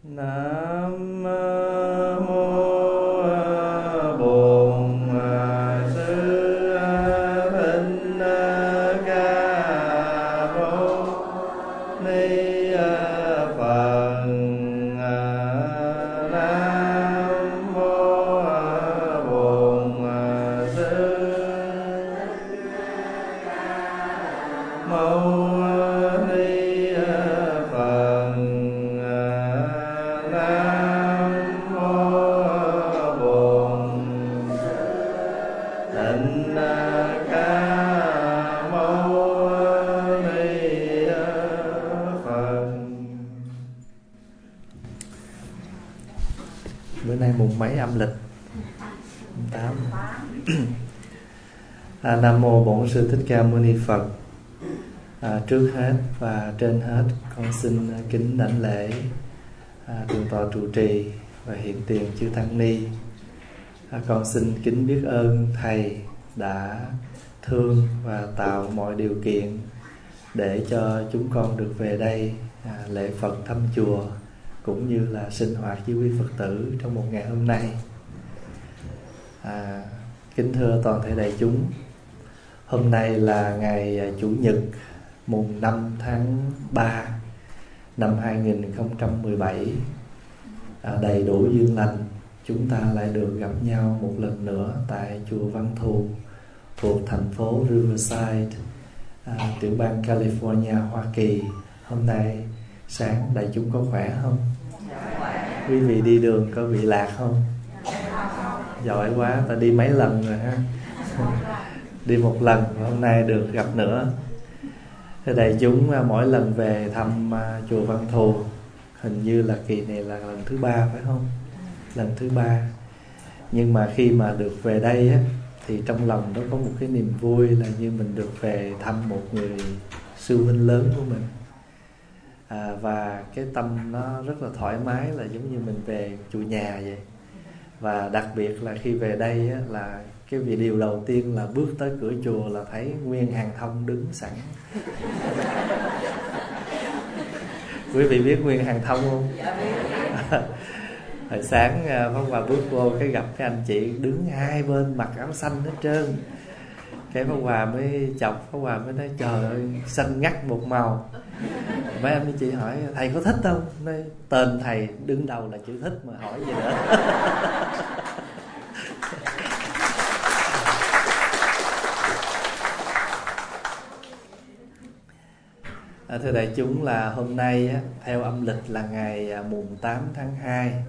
Nam mô Bổn Sư Thích Ca Mâu Ni Phật. Nam mô Bổn Sư Mâu Ni Phật. Nam mô Bổn Thích Ca Mâu Ni Phật. Bữa nay mùng mấy âm lịch? 8. Nam mô Bổn Sư Thích Ca Mâu Ni Phật. Trước hết và trên hết, con xin kính đảnh lễ Thượng tọa trụ trì và hiện tiền chư tăng ni. Con xin kính biết ơn thầy đã thương và tạo mọi điều kiện để cho chúng con được về đây lễ Phật thăm chùa, cũng như là sinh hoạt với quý Phật tử trong một ngày hôm nay. Kính thưa toàn thể đại chúng, hôm nay là ngày Chủ nhật mùng 5 tháng 3 năm 2017. Đầy đủ duyên lành, chúng ta lại được gặp nhau một lần nữa tại chùa Văn Thù thuộc thành phố Riverside, tiểu bang California, Hoa Kỳ. Hôm nay sáng đại chúng có khỏe không? Quý vị đi đường có bị lạc không? Giỏi quá, ta đi mấy lần rồi ha. Đi một lần, hôm nay được gặp nữa. Thế đại chúng mỗi lần về thăm chùa Văn Thù, hình như là kỳ này là lần thứ 3 phải không? Lần thứ 3. Nhưng mà khi mà được về đây á, thì trong lòng nó có một cái niềm vui là như mình được về thăm một người sư huynh lớn của mình. Và cái tâm nó rất là thoải mái, là giống như mình về chủ nhà vậy. Và đặc biệt là khi về đây á, là cái điều đầu tiên là bước tới cửa chùa là thấy Nguyên Hàng Thông đứng sẵn. Quý vị biết Nguyên Hàng Thông không? Hồi sáng Pháp Hòa bước vô cái gặp cái anh chị đứng hai bên mặc áo xanh hết trơn. Cái Pháp Hòa mới chọc, Pháp Hòa mới nói trời ơi, xanh ngắt một màu. Mấy anh chị hỏi thầy có thích không? Nói tên thầy đứng đầu là chữ thích mà hỏi gì nữa. Thưa đại chúng, là hôm nay á, theo âm lịch là ngày mùng 8 tháng 2.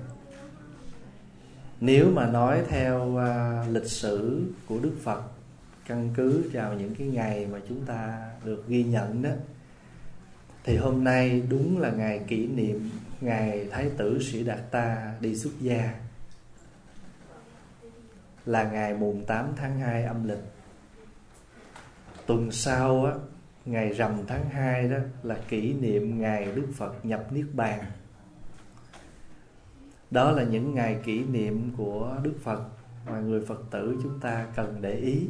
Nếu mà nói theo lịch sử của Đức Phật, căn cứ vào những cái ngày mà chúng ta được ghi nhận đó, thì hôm nay đúng là ngày kỷ niệm ngày Thái tử Sĩ Đạt Ta đi xuất gia, là ngày mùng 8 tháng 2 âm lịch. Tuần sau á, ngày rằm tháng 2 đó là kỷ niệm ngày Đức Phật nhập Niết Bàn. Đó là những ngày kỷ niệm của Đức Phật mà người Phật tử chúng ta cần để ý.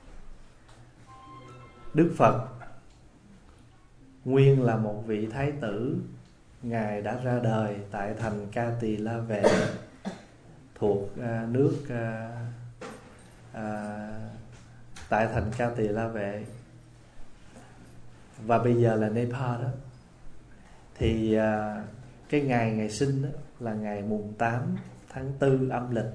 Đức Phật nguyên là một vị thái tử, Ngài đã ra đời tại thành Ca Tỳ La Vệ thuộc nước tại thành Ca Tỳ La Vệ, và bây giờ là Nepal đó. Thì cái ngày sinh đó là ngày mùng 8 tháng 4 âm lịch.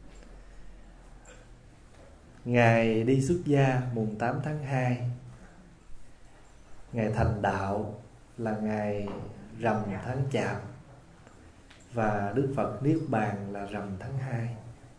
Ngày đi xuất gia mùng 8 tháng 2. Ngày thành đạo là ngày rằm tháng Chạp. Và Đức Phật Niết Bàn là rằm tháng 2.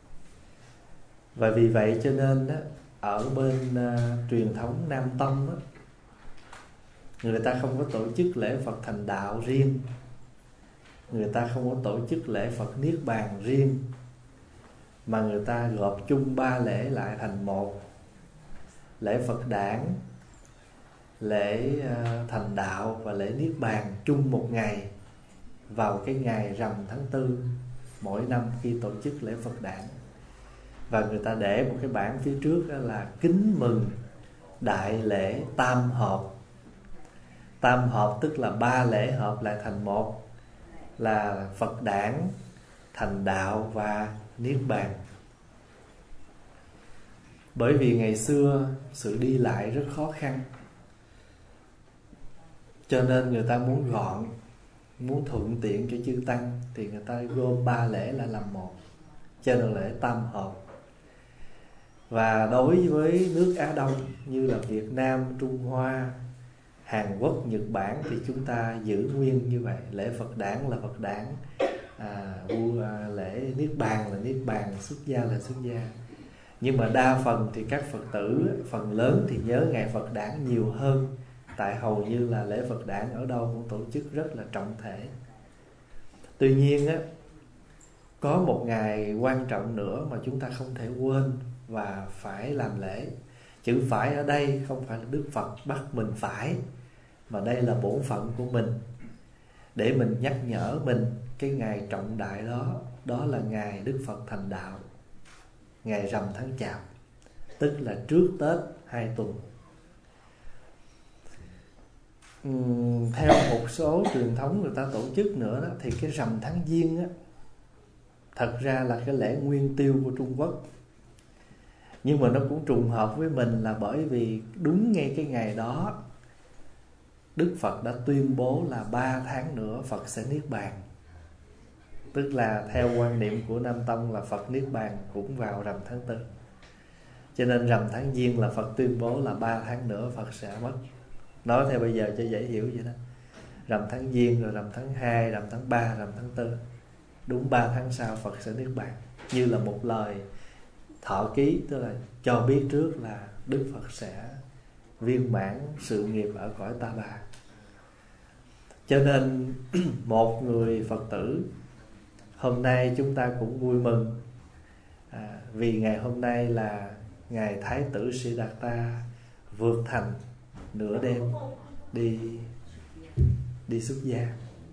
Và vì vậy cho nên đó, ở bên truyền thống Nam Tông đó, người ta không có tổ chức lễ Phật thành đạo riêng, người ta không có tổ chức lễ Phật Niết Bàn riêng, mà người ta gộp chung 3 lễ lại thành một: lễ Phật đản, lễ thành đạo và lễ Niết Bàn chung một ngày, vào cái ngày rằm tháng 4 mỗi năm khi tổ chức lễ Phật đản. Và người ta để một cái bảng phía trước đó là kính mừng đại lễ tam hợp. Tam hợp tức là 3 lễ hợp lại thành một. là Phật đản, thành đạo và niết bàn. Bởi vì ngày xưa sự đi lại rất khó khăn, cho nên người ta muốn gọn, muốn thuận tiện cho chư tăng, thì người ta gom 3 lễ lại làm một, cho nên lễ tam hợp. Và đối với nước Á Đông như là Việt Nam, Trung Hoa, Hàn Quốc, Nhật Bản thì chúng ta giữ nguyên như vậy. Lễ Phật đản là Phật đản, lễ Niết Bàn là Niết Bàn, xuất gia là xuất gia. Nhưng mà đa phần thì các Phật tử phần lớn thì nhớ ngày Phật đản nhiều hơn, tại hầu như là lễ Phật đản ở đâu cũng tổ chức rất là trọng thể. Tuy nhiên á, có một ngày quan trọng nữa mà chúng ta không thể quên và phải làm lễ. Chữ phải ở đây không phải là Đức Phật bắt mình phải, mà đây là bổn phận của mình, để mình nhắc nhở mình cái ngày trọng đại đó. Đó là ngày Đức Phật thành đạo, ngày rằm tháng Chạp, tức là trước Tết 2 tuần. Theo một số truyền thống người ta tổ chức nữa đó, thì cái rằm tháng Giêng á, thật ra là cái lễ nguyên tiêu của Trung Quốc. Nhưng mà nó cũng trùng hợp với mình là bởi vì đúng ngay cái ngày đó Đức Phật đã tuyên bố là 3 tháng nữa Phật sẽ niết bàn. Tức là theo quan niệm của Nam Tông là Phật niết bàn cũng vào rằm tháng 4. Cho nên rằm tháng Giêng là Phật tuyên bố là 3 tháng nữa Phật sẽ mất. Nói theo bây giờ cho dễ hiểu vậy đó. Rằm tháng Giêng, rồi rằm tháng 2, rằm tháng 3, rằm tháng 4. Đúng 3 tháng sau Phật sẽ niết bàn. Như là một lời thọ ký, tức là cho biết trước là Đức Phật sẽ viên mãn sự nghiệp ở cõi Ta Bà. Cho nên một người Phật tử, hôm nay chúng ta cũng vui mừng, vì ngày hôm nay là ngày Thái tử Siddhartha vượt thành nửa đêm đi xuất gia.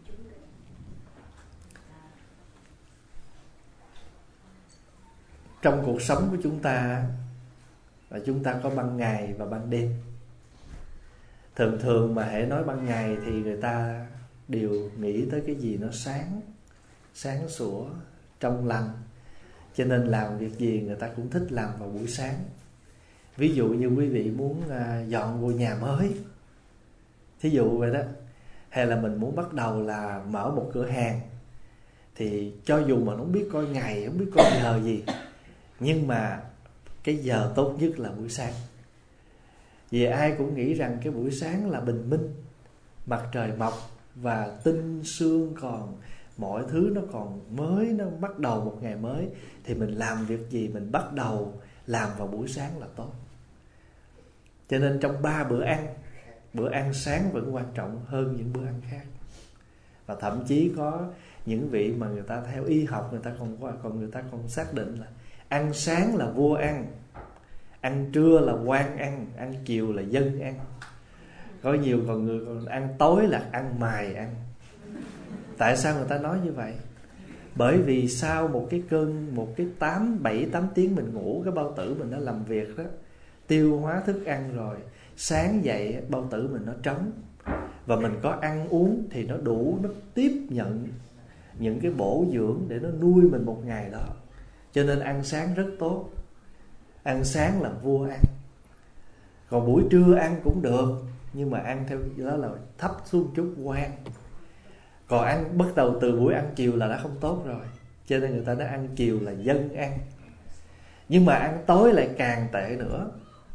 Trong cuộc sống của chúng ta là chúng ta có ban ngày và ban đêm. Thường mà hễ nói ban ngày thì người ta đều nghĩ tới cái gì nó sáng sủa, trong lành. Cho nên làm việc gì người ta cũng thích làm vào buổi sáng. Ví dụ như quý vị muốn dọn ngôi nhà mới, thí dụ vậy đó, hay là mình muốn bắt đầu là mở một cửa hàng, thì cho dù mà không biết coi ngày, không biết coi giờ gì, nhưng mà cái giờ tốt nhất là buổi sáng. Vì ai cũng nghĩ rằng cái buổi sáng là bình minh, mặt trời mọc và tinh sương còn, mọi thứ nó còn mới, nó bắt đầu một ngày mới, thì mình làm việc gì mình bắt đầu làm vào buổi sáng là tốt. Cho nên trong 3 bữa ăn sáng vẫn quan trọng hơn những bữa ăn khác. Và thậm chí có những vị mà người ta theo y học, người ta còn xác định là ăn sáng là vua ăn, ăn trưa là quan ăn, ăn chiều là dân ăn. Có nhiều người còn ăn tối là ăn mài ăn. Tại sao người ta nói như vậy? Bởi vì sau một cái 7-8 tiếng mình ngủ, cái bao tử mình nó làm việc đó, tiêu hóa thức ăn rồi, sáng dậy bao tử mình nó trống, và mình có ăn uống thì nó đủ, nó tiếp nhận những cái bổ dưỡng để nó nuôi mình một ngày đó. Cho nên ăn sáng rất tốt. Ăn sáng là vua ăn. Còn buổi trưa ăn cũng được, nhưng mà ăn theo đó là thấp xuống chút quan. Còn ăn bắt đầu từ buổi ăn chiều là đã không tốt rồi. Cho nên người ta nói ăn chiều là dân ăn. Nhưng mà ăn tối lại càng tệ nữa.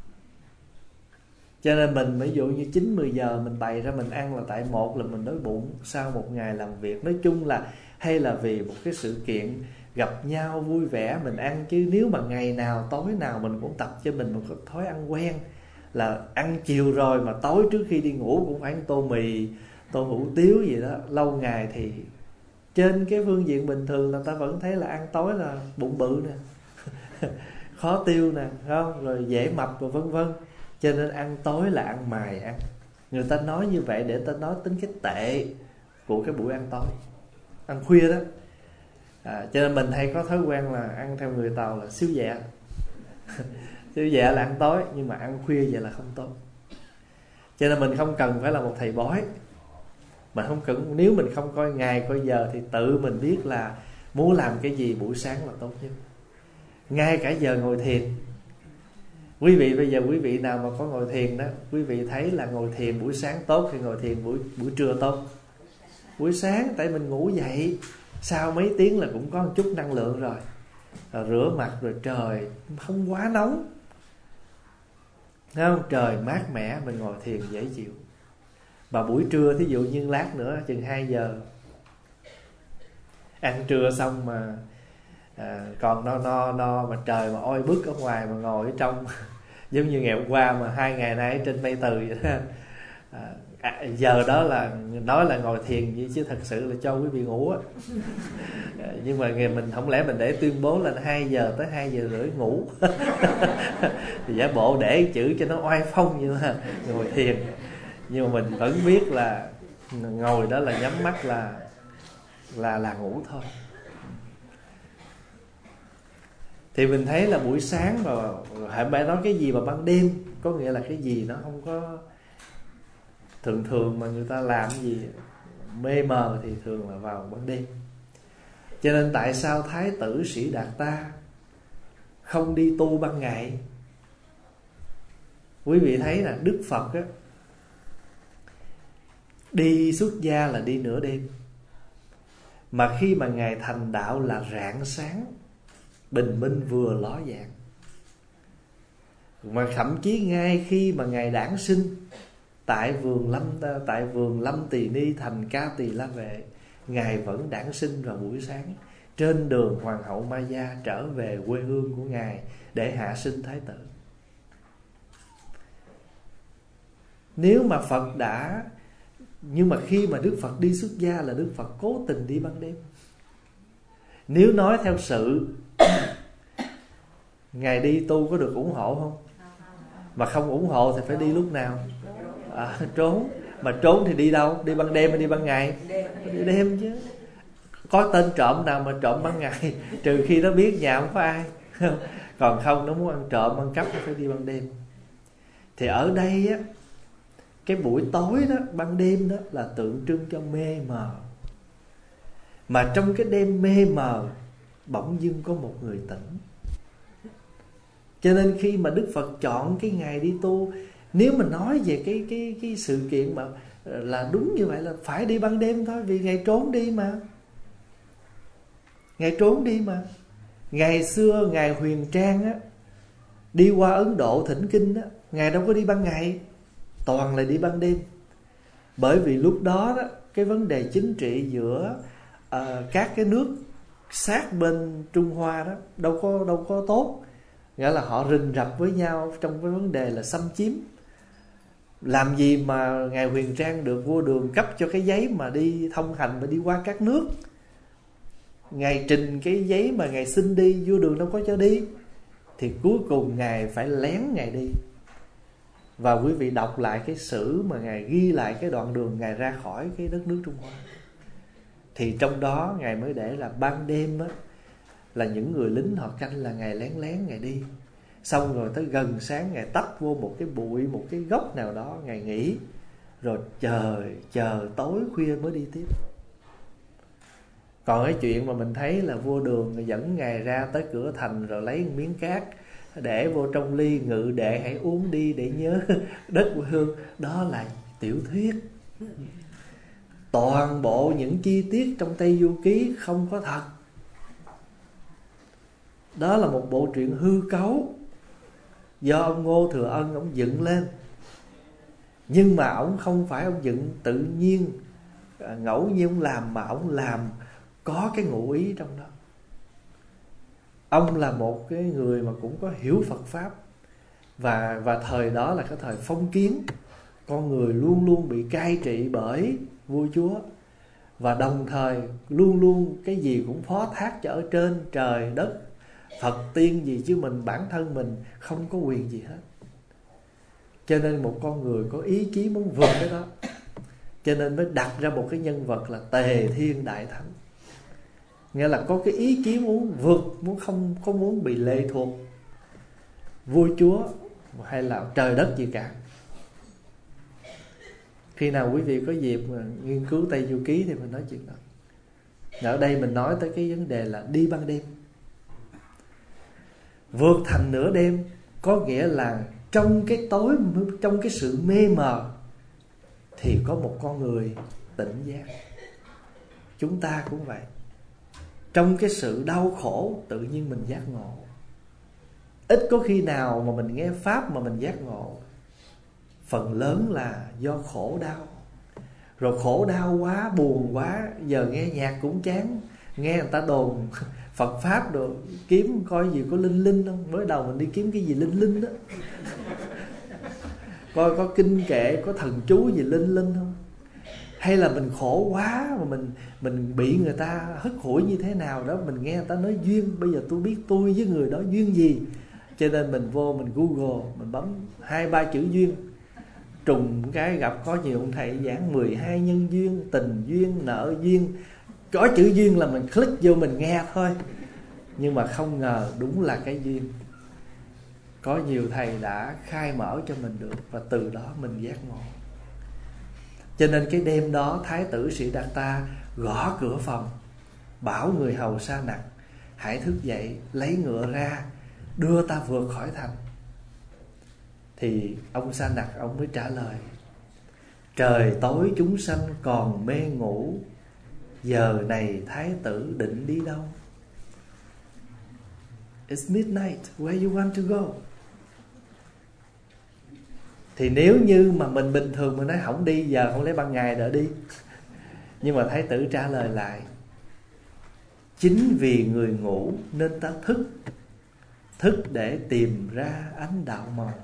Cho nên mình ví dụ như 9-10 giờ mình bày ra mình ăn là tại một là mình đói bụng sau một ngày làm việc. Nói chung là hay là vì một cái sự kiện gặp nhau vui vẻ mình ăn. Chứ nếu mà ngày nào tối nào mình cũng tập cho mình một cái thói ăn quen là ăn chiều rồi mà tối trước khi đi ngủ cũng phải ăn tô mì, tô hủ tiếu gì đó, lâu ngày thì trên cái phương diện bình thường là ta vẫn thấy là ăn tối là bụng bự nè khó tiêu nè, không? Rồi dễ mập và vân vân. Cho nên ăn tối là ăn mài ăn. Người ta nói như vậy để ta nói tính cái tệ của cái buổi ăn tối, ăn khuya đó. Cho nên mình hay có thói quen là ăn theo người Tàu là xíu dạ xíu dạ là ăn tối, nhưng mà ăn khuya vậy là không tốt. Cho nên mình không cần phải là một thầy bói, Mà không cần, nếu mình không coi ngày coi giờ thì tự mình biết là muốn làm cái gì buổi sáng là tốt nhất. Ngay cả giờ ngồi thiền, quý vị bây giờ quý vị nào mà có ngồi thiền đó, quý vị thấy là ngồi thiền buổi sáng tốt hay ngồi thiền buổi trưa tốt? Buổi sáng, tại mình ngủ dậy sau mấy tiếng là cũng có một chút năng lượng rồi rửa mặt rồi trời không quá nóng, thấy không? Trời mát mẻ, mình ngồi thiền dễ chịu. Và buổi trưa thí dụ như lát nữa chừng 2 giờ ăn trưa xong mà còn no mà trời mà oi bức ở ngoài mà ngồi ở trong giống như ngày hôm qua mà 2 ngày nay ở trên Mây Từ vậy đó. Giờ đó là nói là ngồi thiền vậy chứ thật sự là cho quý vị ngủ á. Nhưng mà mình không lẽ mình để tuyên bố là 2 giờ tới 2 giờ rưỡi ngủ thì giả bộ để chữ cho nó oai phong như là ngồi thiền. Nhưng mà mình vẫn biết là ngồi đó là nhắm mắt là ngủ thôi. Thì mình thấy là buổi sáng mà hãy phải nói cái gì mà ban đêm, có nghĩa là cái gì nó không có thường mà người ta làm gì mê mờ thì thường là vào ban đêm. Cho nên tại sao Thái tử Sĩ Đạt Ta không đi tu ban ngày? Quý vị thấy là Đức Phật á, đi xuất gia là đi nửa đêm, mà khi mà Ngài thành đạo là rạng sáng, bình minh vừa ló dạng. Mà thậm chí ngay khi mà Ngài đản sinh tại vườn Lâm Tỳ Ni thành Ca Tỳ La Vệ, Ngài vẫn đản sinh vào buổi sáng trên đường Hoàng hậu Maya trở về quê hương của Ngài để hạ sinh Thái tử. Nếu mà Phật đã, nhưng mà khi mà Đức Phật đi xuất gia là Đức Phật cố tình đi ban đêm. Nếu nói theo sự Ngài đi tu có được ủng hộ không? Mà không ủng hộ thì phải đi lúc nào? Trốn. Mà trốn thì đi đâu? Đi ban đêm hay đi ban ngày? Đi đêm chứ. Có tên trộm nào mà trộm ban ngày, trừ khi nó biết nhà không có ai. Còn không, nó muốn ăn trộm ăn cắp nó phải đi ban đêm. Thì ở đây á, cái buổi tối đó, ban đêm đó là tượng trưng cho mê mờ. Mà trong cái đêm mê mờ bỗng dưng có một người tỉnh. Cho nên khi mà Đức Phật chọn cái ngày đi tu, nếu mà nói về cái sự kiện mà là đúng như vậy là phải đi ban đêm thôi, vì Ngài trốn đi mà. Ngài trốn đi mà. Ngày xưa Ngài Huyền Trang á, đi qua Ấn Độ thỉnh kinh á, Ngài đâu có đi ban ngày, toàn là đi ban đêm. Bởi vì lúc đó đó, cái vấn đề chính trị giữa các cái nước sát bên Trung Hoa đó đâu có tốt. Nghĩa là họ rình rập với nhau trong cái vấn đề là xâm chiếm. Làm gì mà Ngài Huyền Trang được vua Đường cấp cho cái giấy mà đi thông hành và đi qua các nước. Ngài trình cái giấy mà Ngài xin đi, vua Đường đâu có cho đi. Thì cuối cùng Ngài phải lén Ngài đi. Và quý vị đọc lại cái sử mà Ngài ghi lại cái đoạn đường Ngài ra khỏi cái đất nước Trung Hoa, thì trong đó Ngài mới để là ban đêm á, là những người lính họ canh là Ngài lén lén Ngài đi. Xong rồi tới gần sáng Ngài tấp vô một cái bụi, một cái gốc nào đó Ngài nghỉ. Rồi chờ tối khuya mới đi tiếp. Còn cái chuyện mà mình thấy là vua Đường dẫn Ngài ra tới cửa thành rồi lấy một miếng cát để vô trong ly, ngự đệ hãy uống đi để nhớ đất quê hương, đó là tiểu thuyết. Toàn bộ những chi tiết trong Tây Du Ký không có thật. Đó là một bộ truyện hư cấu do ông Ngô Thừa Ân ông dựng lên. Nhưng mà ông không phải ông dựng tự nhiên ngẫu nhiên ông làm, mà ông làm có cái ngụ ý trong đó. Ông là một cái người mà cũng có hiểu Phật Pháp. Và thời đó là cái thời phong kiến, con người luôn luôn bị cai trị bởi vua chúa. Và đồng thời luôn luôn cái gì cũng phó thác cho ở trên trời đất, Phật tiên gì, chứ bản thân mình không có quyền gì hết. Cho nên một con người có ý chí muốn vượt cái đó, cho nên mới đặt ra một cái nhân vật là Tề Thiên Đại Thánh. Nghĩa là có cái ý chí muốn vượt, không muốn bị lệ thuộc vua chúa hay là trời đất gì cả. Khi nào quý vị có dịp mà nghiên cứu Tây Du Ký thì mình nói chuyện đó. Ở đây mình nói tới cái vấn đề là đi ban đêm. Vượt thành nửa đêm có nghĩa là trong cái tối, trong cái sự mê mờ thì có một con người tỉnh giác. Chúng ta cũng vậy. Trong cái sự đau khổ tự nhiên mình giác ngộ. Ít có khi nào mà mình nghe Pháp mà mình giác ngộ. Phần lớn là do khổ đau. Rồi khổ đau quá, buồn quá, giờ nghe nhạc cũng chán. Nghe người ta đồn Phật Pháp đồ, kiếm coi gì có linh linh không. Mới đầu mình đi kiếm cái gì linh linh đó, coi có kinh kệ, có thần chú gì linh linh không. Hay là mình khổ quá mà mình bị người ta hất hủi như thế nào đó, mình nghe người ta nói duyên. Bây giờ tôi biết tôi với người đó duyên gì, cho nên mình vô mình Google, mình bấm 2-3 chữ duyên. Trùng cái gặp có nhiều ông thầy giảng 12 nhân duyên, tình duyên, nợ duyên. Có chữ duyên là mình click vô mình nghe thôi. Nhưng mà không ngờ đúng là cái duyên. Có nhiều thầy đã khai mở cho mình được, và từ đó mình giác ngộ. Cho nên cái đêm đó Thái tử Siddhartha gõ cửa phòng, bảo người hầu Sa Nặc hãy thức dậy, lấy ngựa ra, đưa ta vượt khỏi thành. Thì ông Sa Nặc ông mới trả lời: trời tối chúng sanh còn mê ngủ, giờ này Thái tử định đi đâu? It's midnight, where you want to go? Thì nếu như mà mình bình thường mình nói không đi, giờ không lấy ban ngày đỡ đi. Nhưng mà Thái tử trả lời lại: chính vì người ngủ nên ta thức, thức để tìm ra ánh đạo màu.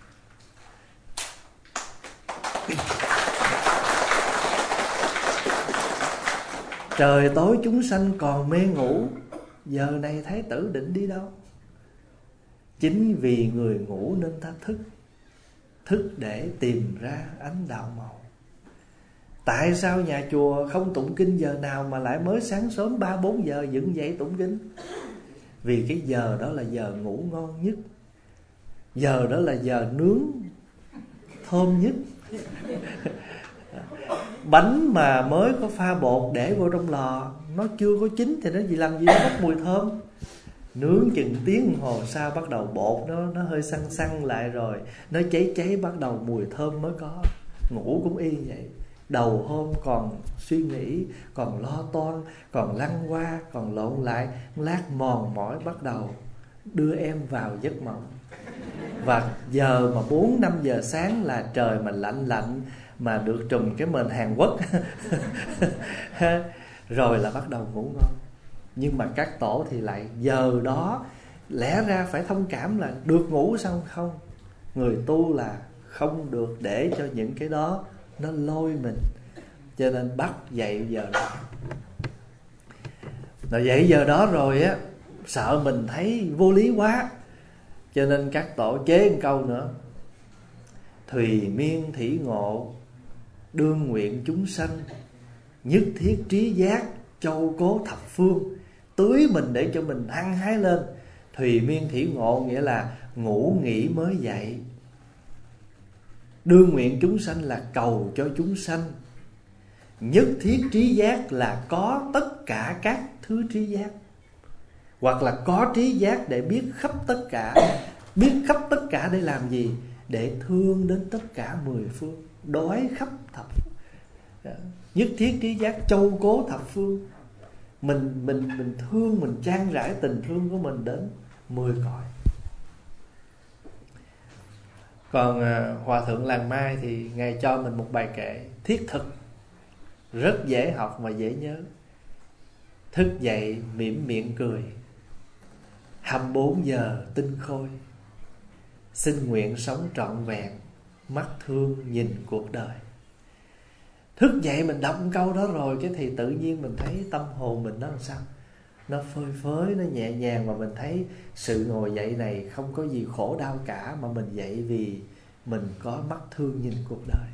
Trời tối chúng sanh còn mê ngủ, giờ này Thái tử định đi đâu? Chính vì người ngủ nên ta thức, thức để tìm ra ánh đạo màu. Tại sao nhà chùa không tụng kinh giờ nào mà lại mới sáng sớm 3-4 giờ dựng dậy tụng kinh? Vì cái giờ đó là giờ ngủ ngon nhất, giờ đó là giờ nướng thơm nhất. Bánh mà mới có pha bột để vô trong lò, nó chưa có chín thì nó làm gì nó bốc mùi thơm. Nướng chừng tiếng đồng hồ sau bắt đầu bột nó hơi săn săn lại rồi, nó cháy cháy bắt đầu mùi thơm mới có. Ngủ cũng y vậy. Đầu hôm còn suy nghĩ, còn lo toan, còn lăn qua, còn lộn lại, lát mòn mỏi bắt đầu đưa em vào giấc mộng. Và giờ mà 4-5 giờ sáng là trời mà lạnh lạnh, mà được trùm cái mền Hàn Quốc rồi là bắt đầu ngủ ngon. Nhưng mà các tổ thì lại giờ đó lẽ ra phải thông cảm là được ngủ sao không. Người tu là không được để cho những cái đó nó lôi mình, cho nên bắt dậy giờ đó. Rồi dậy giờ đó rồi á, sợ mình thấy vô lý quá, cho nên các tổ chế một câu nữa: thùy miên thỉ ngộ, đương nguyện chúng sanh, nhất thiết trí giác, châu cố thập phương. Tưới mình để cho mình hăng hái lên. Thùy miên thỉ ngộ nghĩa là ngủ nghỉ mới dậy. Đương nguyện chúng sanh là cầu cho chúng sanh. Nhất thiết trí giác là có tất cả các thứ trí giác, hoặc là có trí giác để biết khắp tất cả. Biết khắp tất cả để làm gì? Để thương đến tất cả mười phương, đói khắp thập. Nhất thiết trí giác châu cố thập phương. Mình thương, mình chan rải tình thương của mình đến 10 cõi. Còn Hòa Thượng Làng Mai thì Ngài cho mình một bài kệ thiết thực, rất dễ học và dễ nhớ. Thức dậy mỉm miệng cười, 24 giờ tinh khôi, xin nguyện sống trọn vẹn, mắt thương nhìn cuộc đời. Thức dậy mình đọc câu đó rồi cái thì tự nhiên mình thấy tâm hồn mình nó làm sao? Nó phơi phới, nó nhẹ nhàng, mà mình thấy sự ngồi dậy này không có gì khổ đau cả, mà mình dậy vì mình có mắt thương nhìn cuộc đời,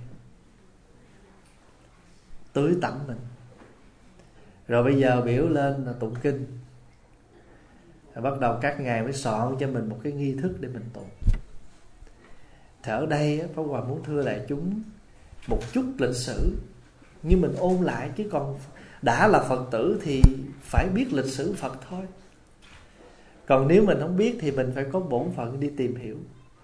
tưới tẩm mình. Rồi bây giờ biểu lên là tụng kinh. Rồi bắt đầu các ngài mới soạn cho mình một cái nghi thức để mình tụng. Thì ở đây Pháp Hòa muốn thưa đại chúng, một chút lịch sử, nhưng mình ôn lại. Chứ còn đã là Phật tử thì phải biết lịch sử Phật thôi. Còn nếu mình không biết thì mình phải có bổn phận đi tìm hiểu.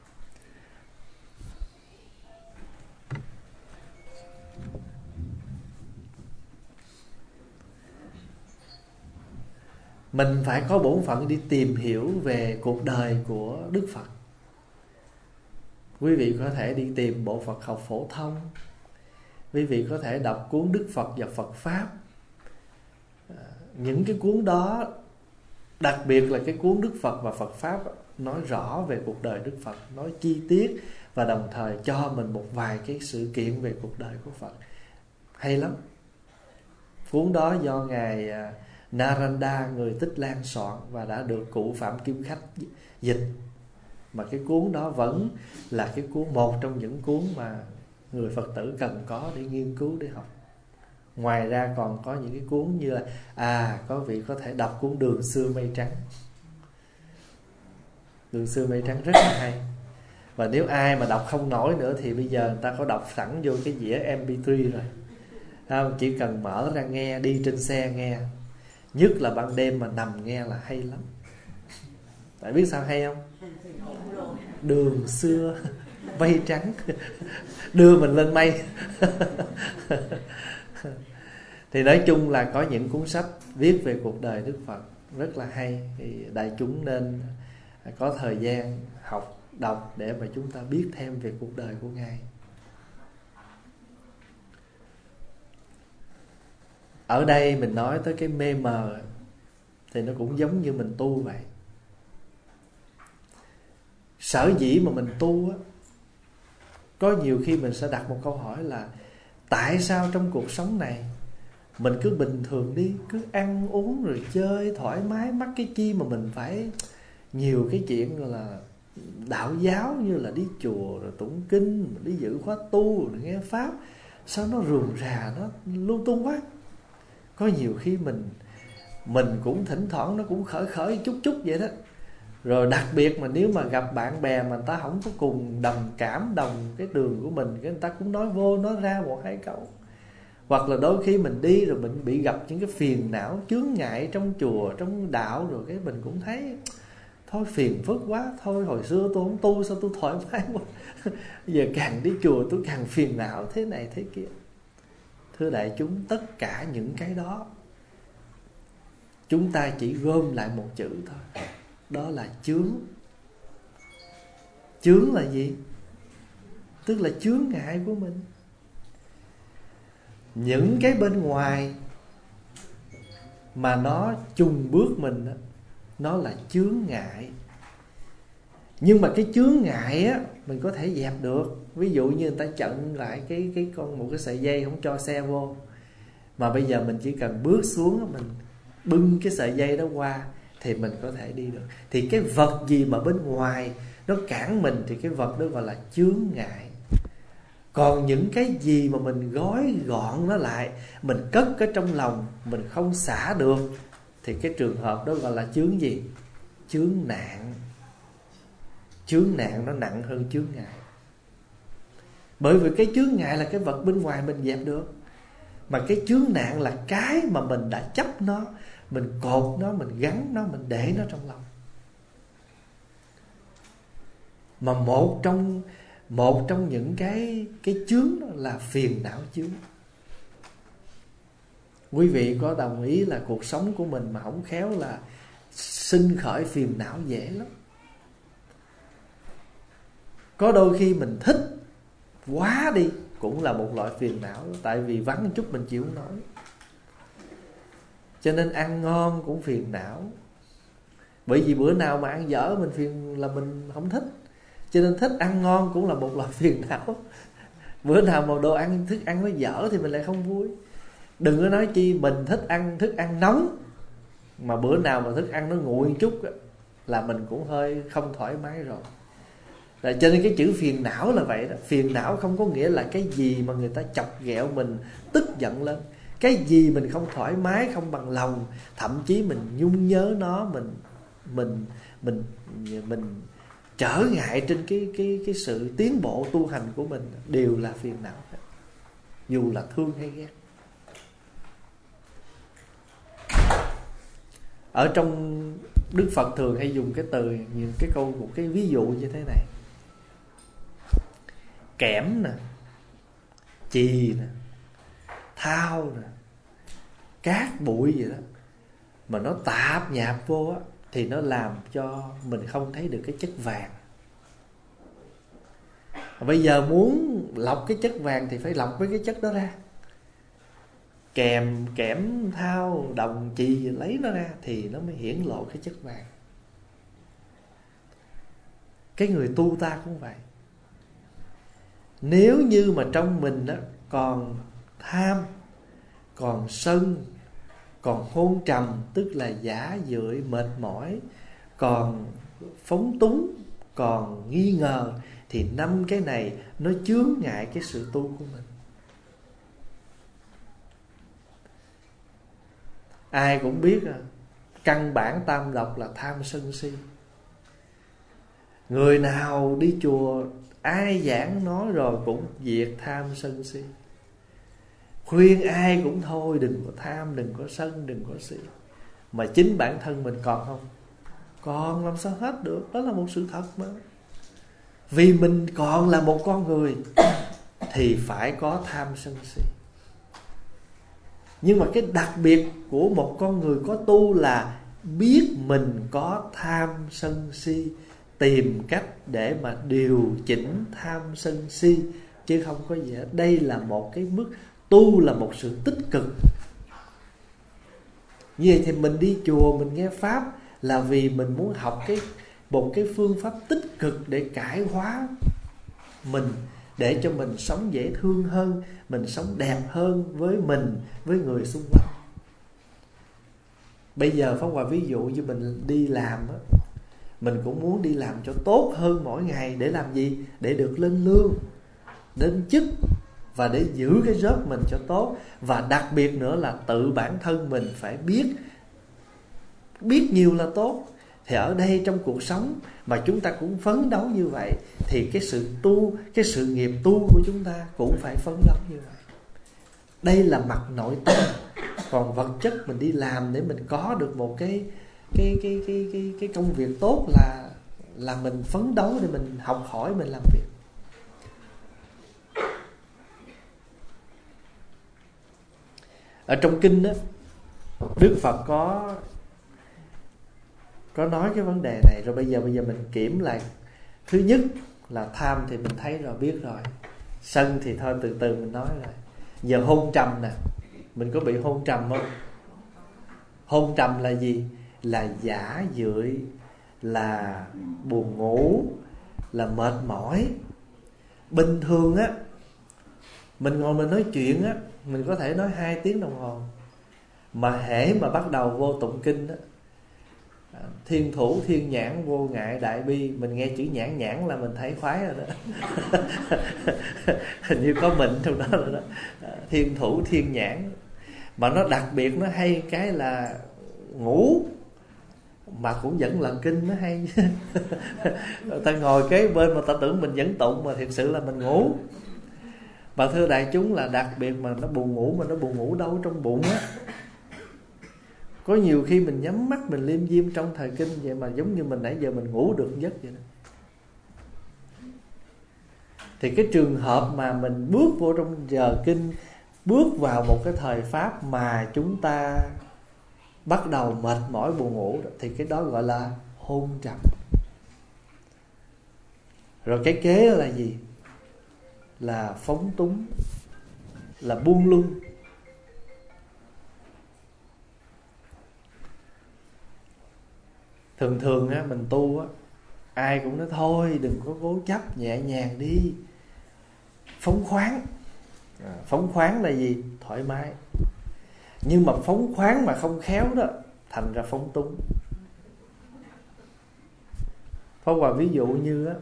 Mình phải có bổn phận đi tìm hiểu về cuộc đời của Đức Phật. Quý vị có thể đi tìm bộ Phật học phổ thông. Quý vị có thể đọc cuốn Đức Phật và Phật Pháp. Những cái cuốn đó, đặc biệt là cái cuốn Đức Phật và Phật Pháp, nói rõ về cuộc đời Đức Phật, nói chi tiết và đồng thời cho mình một vài cái sự kiện về cuộc đời của Phật. Hay lắm. Cuốn đó do Ngài Naranda, người Tích Lan soạn và đã được cụ Phạm Kim Khách dịch. Mà cái cuốn đó vẫn là cái cuốn, một trong những cuốn mà người Phật tử cần có để nghiên cứu, để học. Ngoài ra còn có những cái cuốn như là có vị có thể đọc cuốn Đường Xưa Mây Trắng. Đường Xưa Mây Trắng rất là hay. Và nếu ai mà đọc không nổi nữa thì bây giờ người ta có đọc sẵn vô cái đĩa MP3 rồi. Chỉ cần mở ra nghe, đi trên xe nghe. Nhất là ban đêm mà nằm nghe là hay lắm. Tại biết sao hay không? Đường xưa mây trắng đưa mình lên mây. Thì nói chung là có những cuốn sách viết về cuộc đời Đức Phật rất là hay. Thì đại chúng nên có thời gian học, đọc để mà chúng ta biết thêm về cuộc đời của Ngài. Ở đây mình nói tới cái mê mờ thì nó cũng giống như mình tu vậy. Sở dĩ mà mình tu á, có nhiều khi mình sẽ đặt một câu hỏi là tại sao trong cuộc sống này mình cứ bình thường đi, cứ ăn uống rồi chơi thoải mái, mắc cái chi mà mình phải nhiều cái chuyện gọi là đạo giáo, như là đi chùa rồi tụng kinh, đi dự khóa tu rồi nghe pháp, sao nó rườm rà, nó lung tung quá. Có nhiều khi mình cũng thỉnh thoảng nó cũng khởi chút vậy đó. Rồi đặc biệt mà nếu mà gặp bạn bè mà người ta không có cùng đồng cảm, đồng cái đường của mình, cái người ta cũng nói vô nói ra một hai câu. Hoặc là đôi khi mình đi rồi mình bị gặp những cái phiền não, chướng ngại trong chùa, trong đạo, rồi cái mình cũng thấy thôi phiền phức quá, thôi hồi xưa tôi không tu sao tôi thoải mái quá. Giờ càng đi chùa tôi càng phiền não thế này thế kia. Thưa đại chúng, tất cả những cái đó chúng ta chỉ gom lại một chữ thôi, đó là chướng. Chướng là gì? Tức là chướng ngại của mình. Những cái bên ngoài mà nó chùng bước mình đó, nó là chướng ngại. Nhưng mà cái chướng ngại á, mình có thể dẹp được. Ví dụ như người ta chặn lại một cái sợi dây không cho xe vô, mà bây giờ mình chỉ cần bước xuống, mình bưng cái sợi dây đó qua thì mình có thể đi được. Thì cái vật gì mà bên ngoài nó cản mình thì cái vật đó gọi là chướng ngại. Còn những cái gì mà mình gói gọn nó lại, mình cất ở trong lòng, mình không xả được, thì cái trường hợp đó gọi là chướng gì? Chướng nạn. Chướng nạn nó nặng hơn chướng ngại. Bởi vì cái chướng ngại là cái vật bên ngoài mình dẹp được, mà cái chướng nạn là cái mà mình đã chấp nó, mình cột nó, mình gắn nó, mình để nó trong lòng. Mà một trong những cái chướng đó là phiền não chướng. Quý vị có đồng ý là cuộc sống của mình mà không khéo là sinh khởi phiền não dễ lắm. Có đôi khi mình thích quá đi cũng là một loại phiền não, tại vì vắng một chút mình chịu không nổi. Cho nên ăn ngon cũng phiền não. Bởi vì bữa nào mà ăn dở mình phiền là mình không thích. Cho nên thích ăn ngon cũng là một loại phiền não. Bữa nào mà đồ ăn, thức ăn nó dở thì mình lại không vui. Đừng có nói chi mình thích ăn thức ăn nóng, mà bữa nào mà thức ăn nó nguội một chút là mình cũng hơi không thoải mái rồi. Cho nên cái chữ phiền não là vậy đó. Phiền não không có nghĩa là cái gì mà người ta chọc ghẹo mình, tức giận lên. Cái gì mình không thoải mái, không bằng lòng, thậm chí mình nhung nhớ nó, mình trở ngại trên cái sự tiến bộ tu hành của mình, đều là phiền não. dù là thương hay ghét. Ở trong Đức Phật thường hay dùng cái từ, những cái câu, một cái ví dụ như thế này: kẽm nè, chì nè, thao nè, cát bụi vậy đó, mà nó tạp nhạp vô á, thì nó làm cho mình không thấy được cái chất vàng. Bây giờ muốn lọc cái chất vàng thì phải lọc với cái chất đó ra. Kẽm, thao, đồng, chì lấy nó ra thì nó mới hiển lộ cái chất vàng. Cái người tu ta cũng vậy. Nếu như mà trong mình đó còn tham, còn sân, còn hôn trầm, tức là giả dưỡi, mệt mỏi, còn phóng túng, còn nghi ngờ, thì 5 cái này nó chướng ngại cái sự tu của mình. Ai cũng biết căn bản tam độc là tham sân si. Người nào đi chùa, ai giảng nói rồi cũng diệt tham sân si. Khuyên ai cũng thôi, đừng có tham, đừng có sân, đừng có si. Mà chính bản thân mình còn không? Còn, làm sao hết được. Đó là một sự thật mà. Vì mình còn là một con người thì phải có tham sân si. Nhưng mà cái đặc biệt của một con người có tu là biết mình có tham sân si, tìm cách để mà điều chỉnh tham sân si, chứ không có gì hết. Đây là một cái mức tu, là một sự tích cực. Như vậy thì mình đi chùa, mình nghe Pháp là vì mình muốn học một cái phương pháp tích cực để cải hóa mình, để cho mình sống dễ thương hơn, mình sống đẹp hơn với mình, với người xung quanh. Bây giờ Pháp Hòa ví dụ như mình đi làm á, mình cũng muốn đi làm cho tốt hơn mỗi ngày. Để làm gì? Để được lên lương, lên chức, và để giữ cái job mình cho tốt. Và đặc biệt nữa là tự bản thân mình phải biết nhiều là tốt. Thì ở đây trong cuộc sống mà chúng ta cũng phấn đấu như vậy, thì cái sự tu, cái sự nghiệp tu của chúng ta cũng phải phấn đấu như vậy. Đây là mặt nội tâm. Còn vật chất mình đi làm để mình có được một cái công việc tốt là mình phấn đấu để mình học hỏi, mình làm việc. Ở trong kinh đó, Đức Phật có nói cái vấn đề này. Rồi bây giờ mình kiểm lại. Thứ nhất là tham thì mình thấy rồi, biết rồi. Sân thì thôi từ từ mình nói rồi. Giờ hôn trầm nè, mình có bị hôn trầm không? Hôn trầm là gì? Là giả dưỡi, là buồn ngủ, là mệt mỏi. Bình thường á, mình ngồi mình nói chuyện á, mình có thể nói 2 tiếng đồng hồ. Mà hễ mà bắt đầu vô tụng kinh á, thiên thủ thiên nhãn vô ngại đại bi, mình nghe chữ nhãn là mình thấy khoái rồi đó. Hình như có mình trong đó rồi đó. Thiên thủ thiên nhãn. Mà nó đặc biệt, nó hay cái là ngủ mà cũng vẫn lần kinh, nó hay. Ta ngồi kế bên mà ta tưởng mình vẫn tụng, mà thiệt sự là mình ngủ. Mà thưa đại chúng, là đặc biệt mà nó buồn ngủ, mà nó buồn ngủ đâu trong bụng á. Có nhiều khi mình nhắm mắt mình liêm diêm trong thời kinh vậy, mà giống như mình nãy giờ mình ngủ được giấc vậy đó. Thì cái trường hợp mà mình bước vô trong giờ kinh, bước vào một cái thời pháp mà chúng ta bắt đầu mệt mỏi buồn ngủ đó, thì cái đó gọi là hôn trầm. Rồi cái kế là gì? Là phóng túng, là buông lung. Thường á, mình tu á, ai cũng nói thôi đừng có cố chấp, nhẹ nhàng đi, phóng khoáng. Phóng khoáng là gì? Thoải mái. Nhưng mà phóng khoáng mà không khéo đó, thành ra phóng túng. Pháp Hòa ví dụ như á,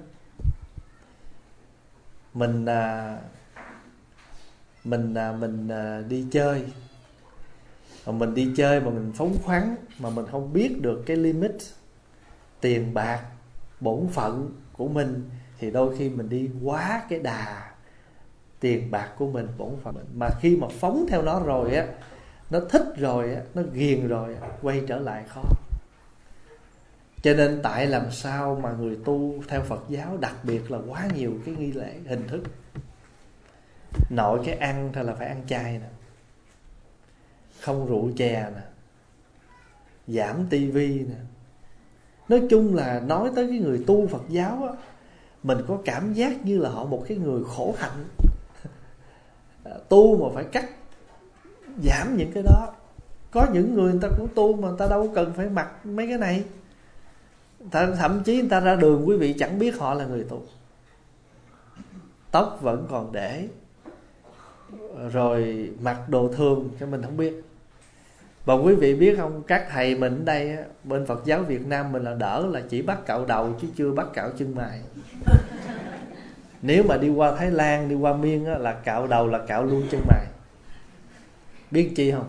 mình đi chơi. Mà mình đi chơi mà mình phóng khoáng, mà mình không biết được cái limit tiền bạc, bổn phận của mình, thì đôi khi mình đi quá cái đà tiền bạc của mình, bổn phận mình. Mà khi mà phóng theo nó rồi á, nó thích rồi á, nó ghiền rồi á, quay trở lại khó. Cho nên tại làm sao mà người tu theo Phật giáo đặc biệt là quá nhiều cái nghi lễ hình thức. Nội cái ăn thôi là phải ăn chay nè, không rượu chè nè, giảm tivi nè. Nói chung là nói tới cái người tu Phật giáo á, mình có cảm giác như là họ một cái người khổ hạnh. Tu mà phải cắt giảm những cái đó. Có những người ta cũng tu mà người ta đâu cần phải mặc mấy cái này. Thậm chí người ta ra đường quý vị chẳng biết họ là người tu. Tóc vẫn còn để, rồi mặc đồ thường cho mình không biết. Và quý vị biết không, các thầy mình ở đây bên Phật giáo Việt Nam mình là đỡ là chỉ bắt cạo đầu chứ chưa bắt cạo chân mày. Nếu mà đi qua Thái Lan, đi qua Miên á, là cạo đầu là cạo luôn chân mày. Biết chi không?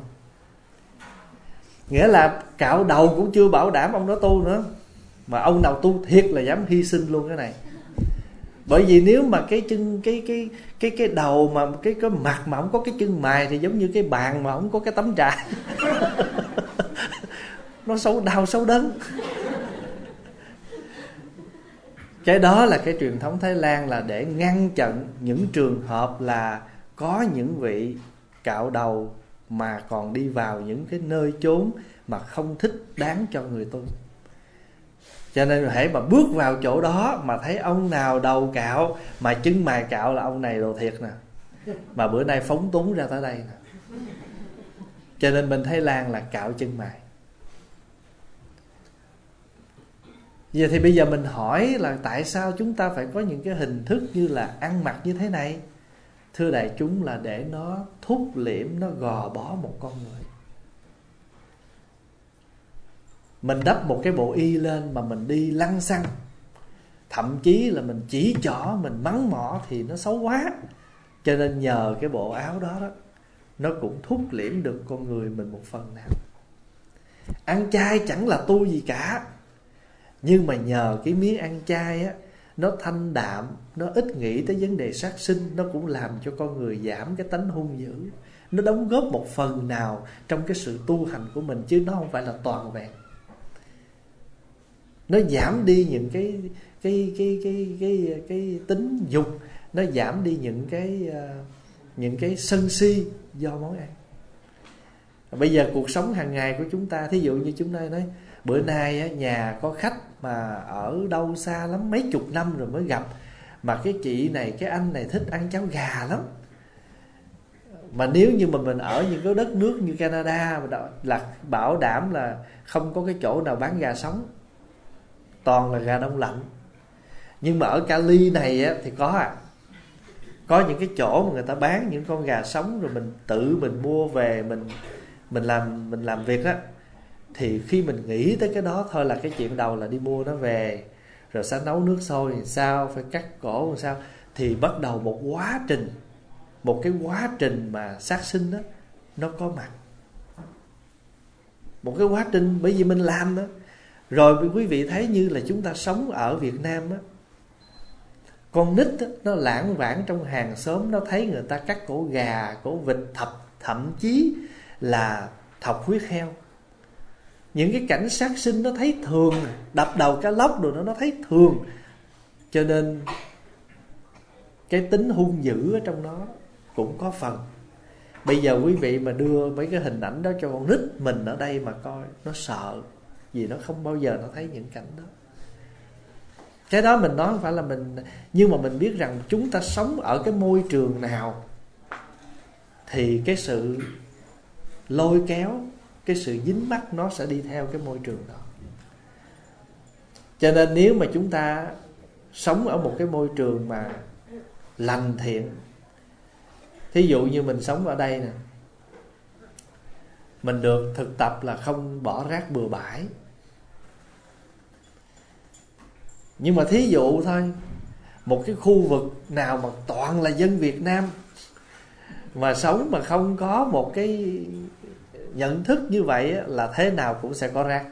Nghĩa là cạo đầu cũng chưa bảo đảm ông đó tu nữa, mà ông nào tu thiệt là dám hy sinh luôn cái này. Bởi vì nếu mà cái chân cái đầu mà cái mặt mà không có cái chân mày thì giống như cái bàn mà không có cái tấm trải. Nó xấu, đau xấu đớn. Cái đó là cái truyền thống Thái Lan, là để ngăn chặn những trường hợp là có những vị cạo đầu mà còn đi vào những cái nơi chốn mà không thích đáng cho người tu. Cho nên hễ mà bước vào chỗ đó mà thấy ông nào đầu cạo mà chân mày cạo là ông này đồ thiệt nè, mà bữa nay phóng túng ra tới đây nè. Cho nên bên Thái Lan là cạo chân mày. Giờ thì bây giờ mình hỏi là tại sao chúng ta phải có những cái hình thức như là ăn mặc như thế này? Thưa đại chúng, là để nó thúc liễm, nó gò bó một con người. Mình đắp một cái bộ y lên mà mình đi lăng xăng, thậm chí là mình chỉ trỏ, mình mắng mỏ thì nó xấu quá. Cho nên nhờ cái bộ áo đó đó, nó cũng thúc liễm được con người mình một phần nào. Ăn chay chẳng là tu gì cả, nhưng mà nhờ cái miếng ăn chay á, nó thanh đạm, nó ít nghĩ tới vấn đề sát sinh, nó cũng làm cho con người giảm cái tánh hung dữ. Nó đóng góp một phần nào trong cái sự tu hành của mình, chứ nó không phải là toàn vẹn. Nó giảm đi những cái tính dục, nó giảm đi những cái sân si do món ăn. Bây giờ cuộc sống hàng ngày của chúng ta, thí dụ như chúng ta nói bữa nay á, nhà có khách mà ở đâu xa lắm, mấy chục năm rồi mới gặp, mà cái chị này, cái anh này thích ăn cháo gà lắm. Mà nếu như mà mình ở những cái đất nước như Canada là bảo đảm là không có cái chỗ nào bán gà sống, toàn là gà đông lạnh. Nhưng mà ở Cali này á, thì có những cái chỗ mà người ta bán những con gà sống, rồi mình tự mình mua về mình làm việc á. Thì khi mình nghĩ tới cái đó thôi là cái chuyện đầu là đi mua nó về, rồi sẽ nấu nước sôi làm sao, phải cắt cổ làm sao, thì bắt đầu một cái quá trình mà sát sinh đó nó có mặt. Một cái quá trình bởi vì mình làm đó. Rồi quý vị thấy như là chúng ta sống ở Việt Nam á, con nít á, nó lảng vảng trong hàng xóm, nó thấy người ta cắt cổ gà, cổ vịt, thậm chí là thọc huyết heo. Những cái cảnh sát sinh nó thấy thường, đập đầu cá lóc rồi nó thấy thường. Cho nên cái tính hung dữ ở trong đó cũng có phần. Bây giờ quý vị mà đưa mấy cái hình ảnh đó cho con nít mình ở đây mà coi, nó sợ, vì nó không bao giờ nó thấy những cảnh đó. Cái đó mình nói không phải là mình, nhưng mà mình biết rằng chúng ta sống ở cái môi trường nào thì cái sự lôi kéo, cái sự dính mắc nó sẽ đi theo cái môi trường đó. Cho nên nếu mà chúng ta sống ở một cái môi trường mà lành thiện, thí dụ như mình sống ở đây nè, mình được thực tập là không bỏ rác bừa bãi. Nhưng mà thí dụ thôi, một cái khu vực nào mà toàn là dân Việt Nam mà sống mà không có một cái nhận thức như vậy là thế nào cũng sẽ có rác.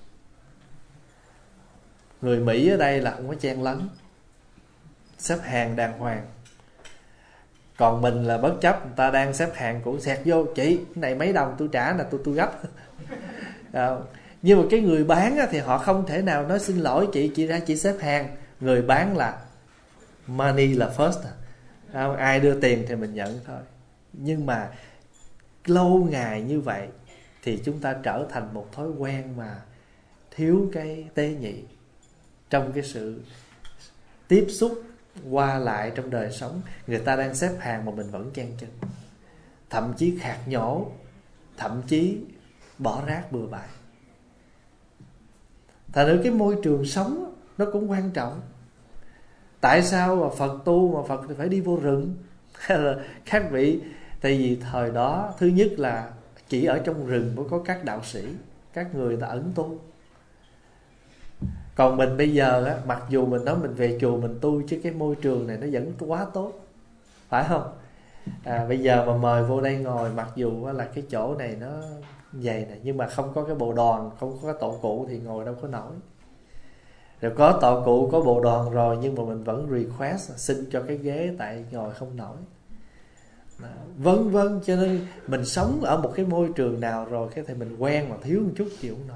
Người Mỹ ở đây là không có chen lấn, xếp hàng đàng hoàng. Còn mình là bất chấp, người ta đang xếp hàng cũng xẹt vô: chị, cái này mấy đồng tôi trả nè, tôi gấp. Nhưng mà cái người bán thì họ không thể nào nói xin lỗi chị ra chị xếp hàng. Người bán là money là first. Ai đưa tiền thì mình nhận thôi. Nhưng mà lâu ngày như vậy thì chúng ta trở thành một thói quen mà thiếu cái tế nhị trong cái sự tiếp xúc qua lại trong đời sống. Người ta đang xếp hàng mà mình vẫn chen chân, thậm chí khạc nhổ, thậm chí bỏ rác bừa bãi. Thành ra cái môi trường sống nó cũng quan trọng. Tại sao mà Phật tu mà Phật phải đi vô rừng? Hay là các vị, tại vì thời đó thứ nhất là chỉ ở trong rừng mới có các đạo sĩ, các người ta ẩn tu. Còn mình bây giờ á, mặc dù mình nói mình về chùa mình tu, chứ cái môi trường này nó vẫn quá tốt, phải không? Bây giờ mà mời vô đây ngồi, mặc dù là cái chỗ này nó dày này, nhưng mà không có cái bộ đoàn, không có cái tổ cụ thì ngồi đâu có nổi. Rồi có tổ cụ, có bộ đoàn rồi, nhưng mà mình vẫn request xin cho cái ghế, tại ngồi không nổi. Vân vân. Cho nên mình sống ở một cái môi trường nào rồi cái thì mình quen mà thiếu một chút chịu không nổi.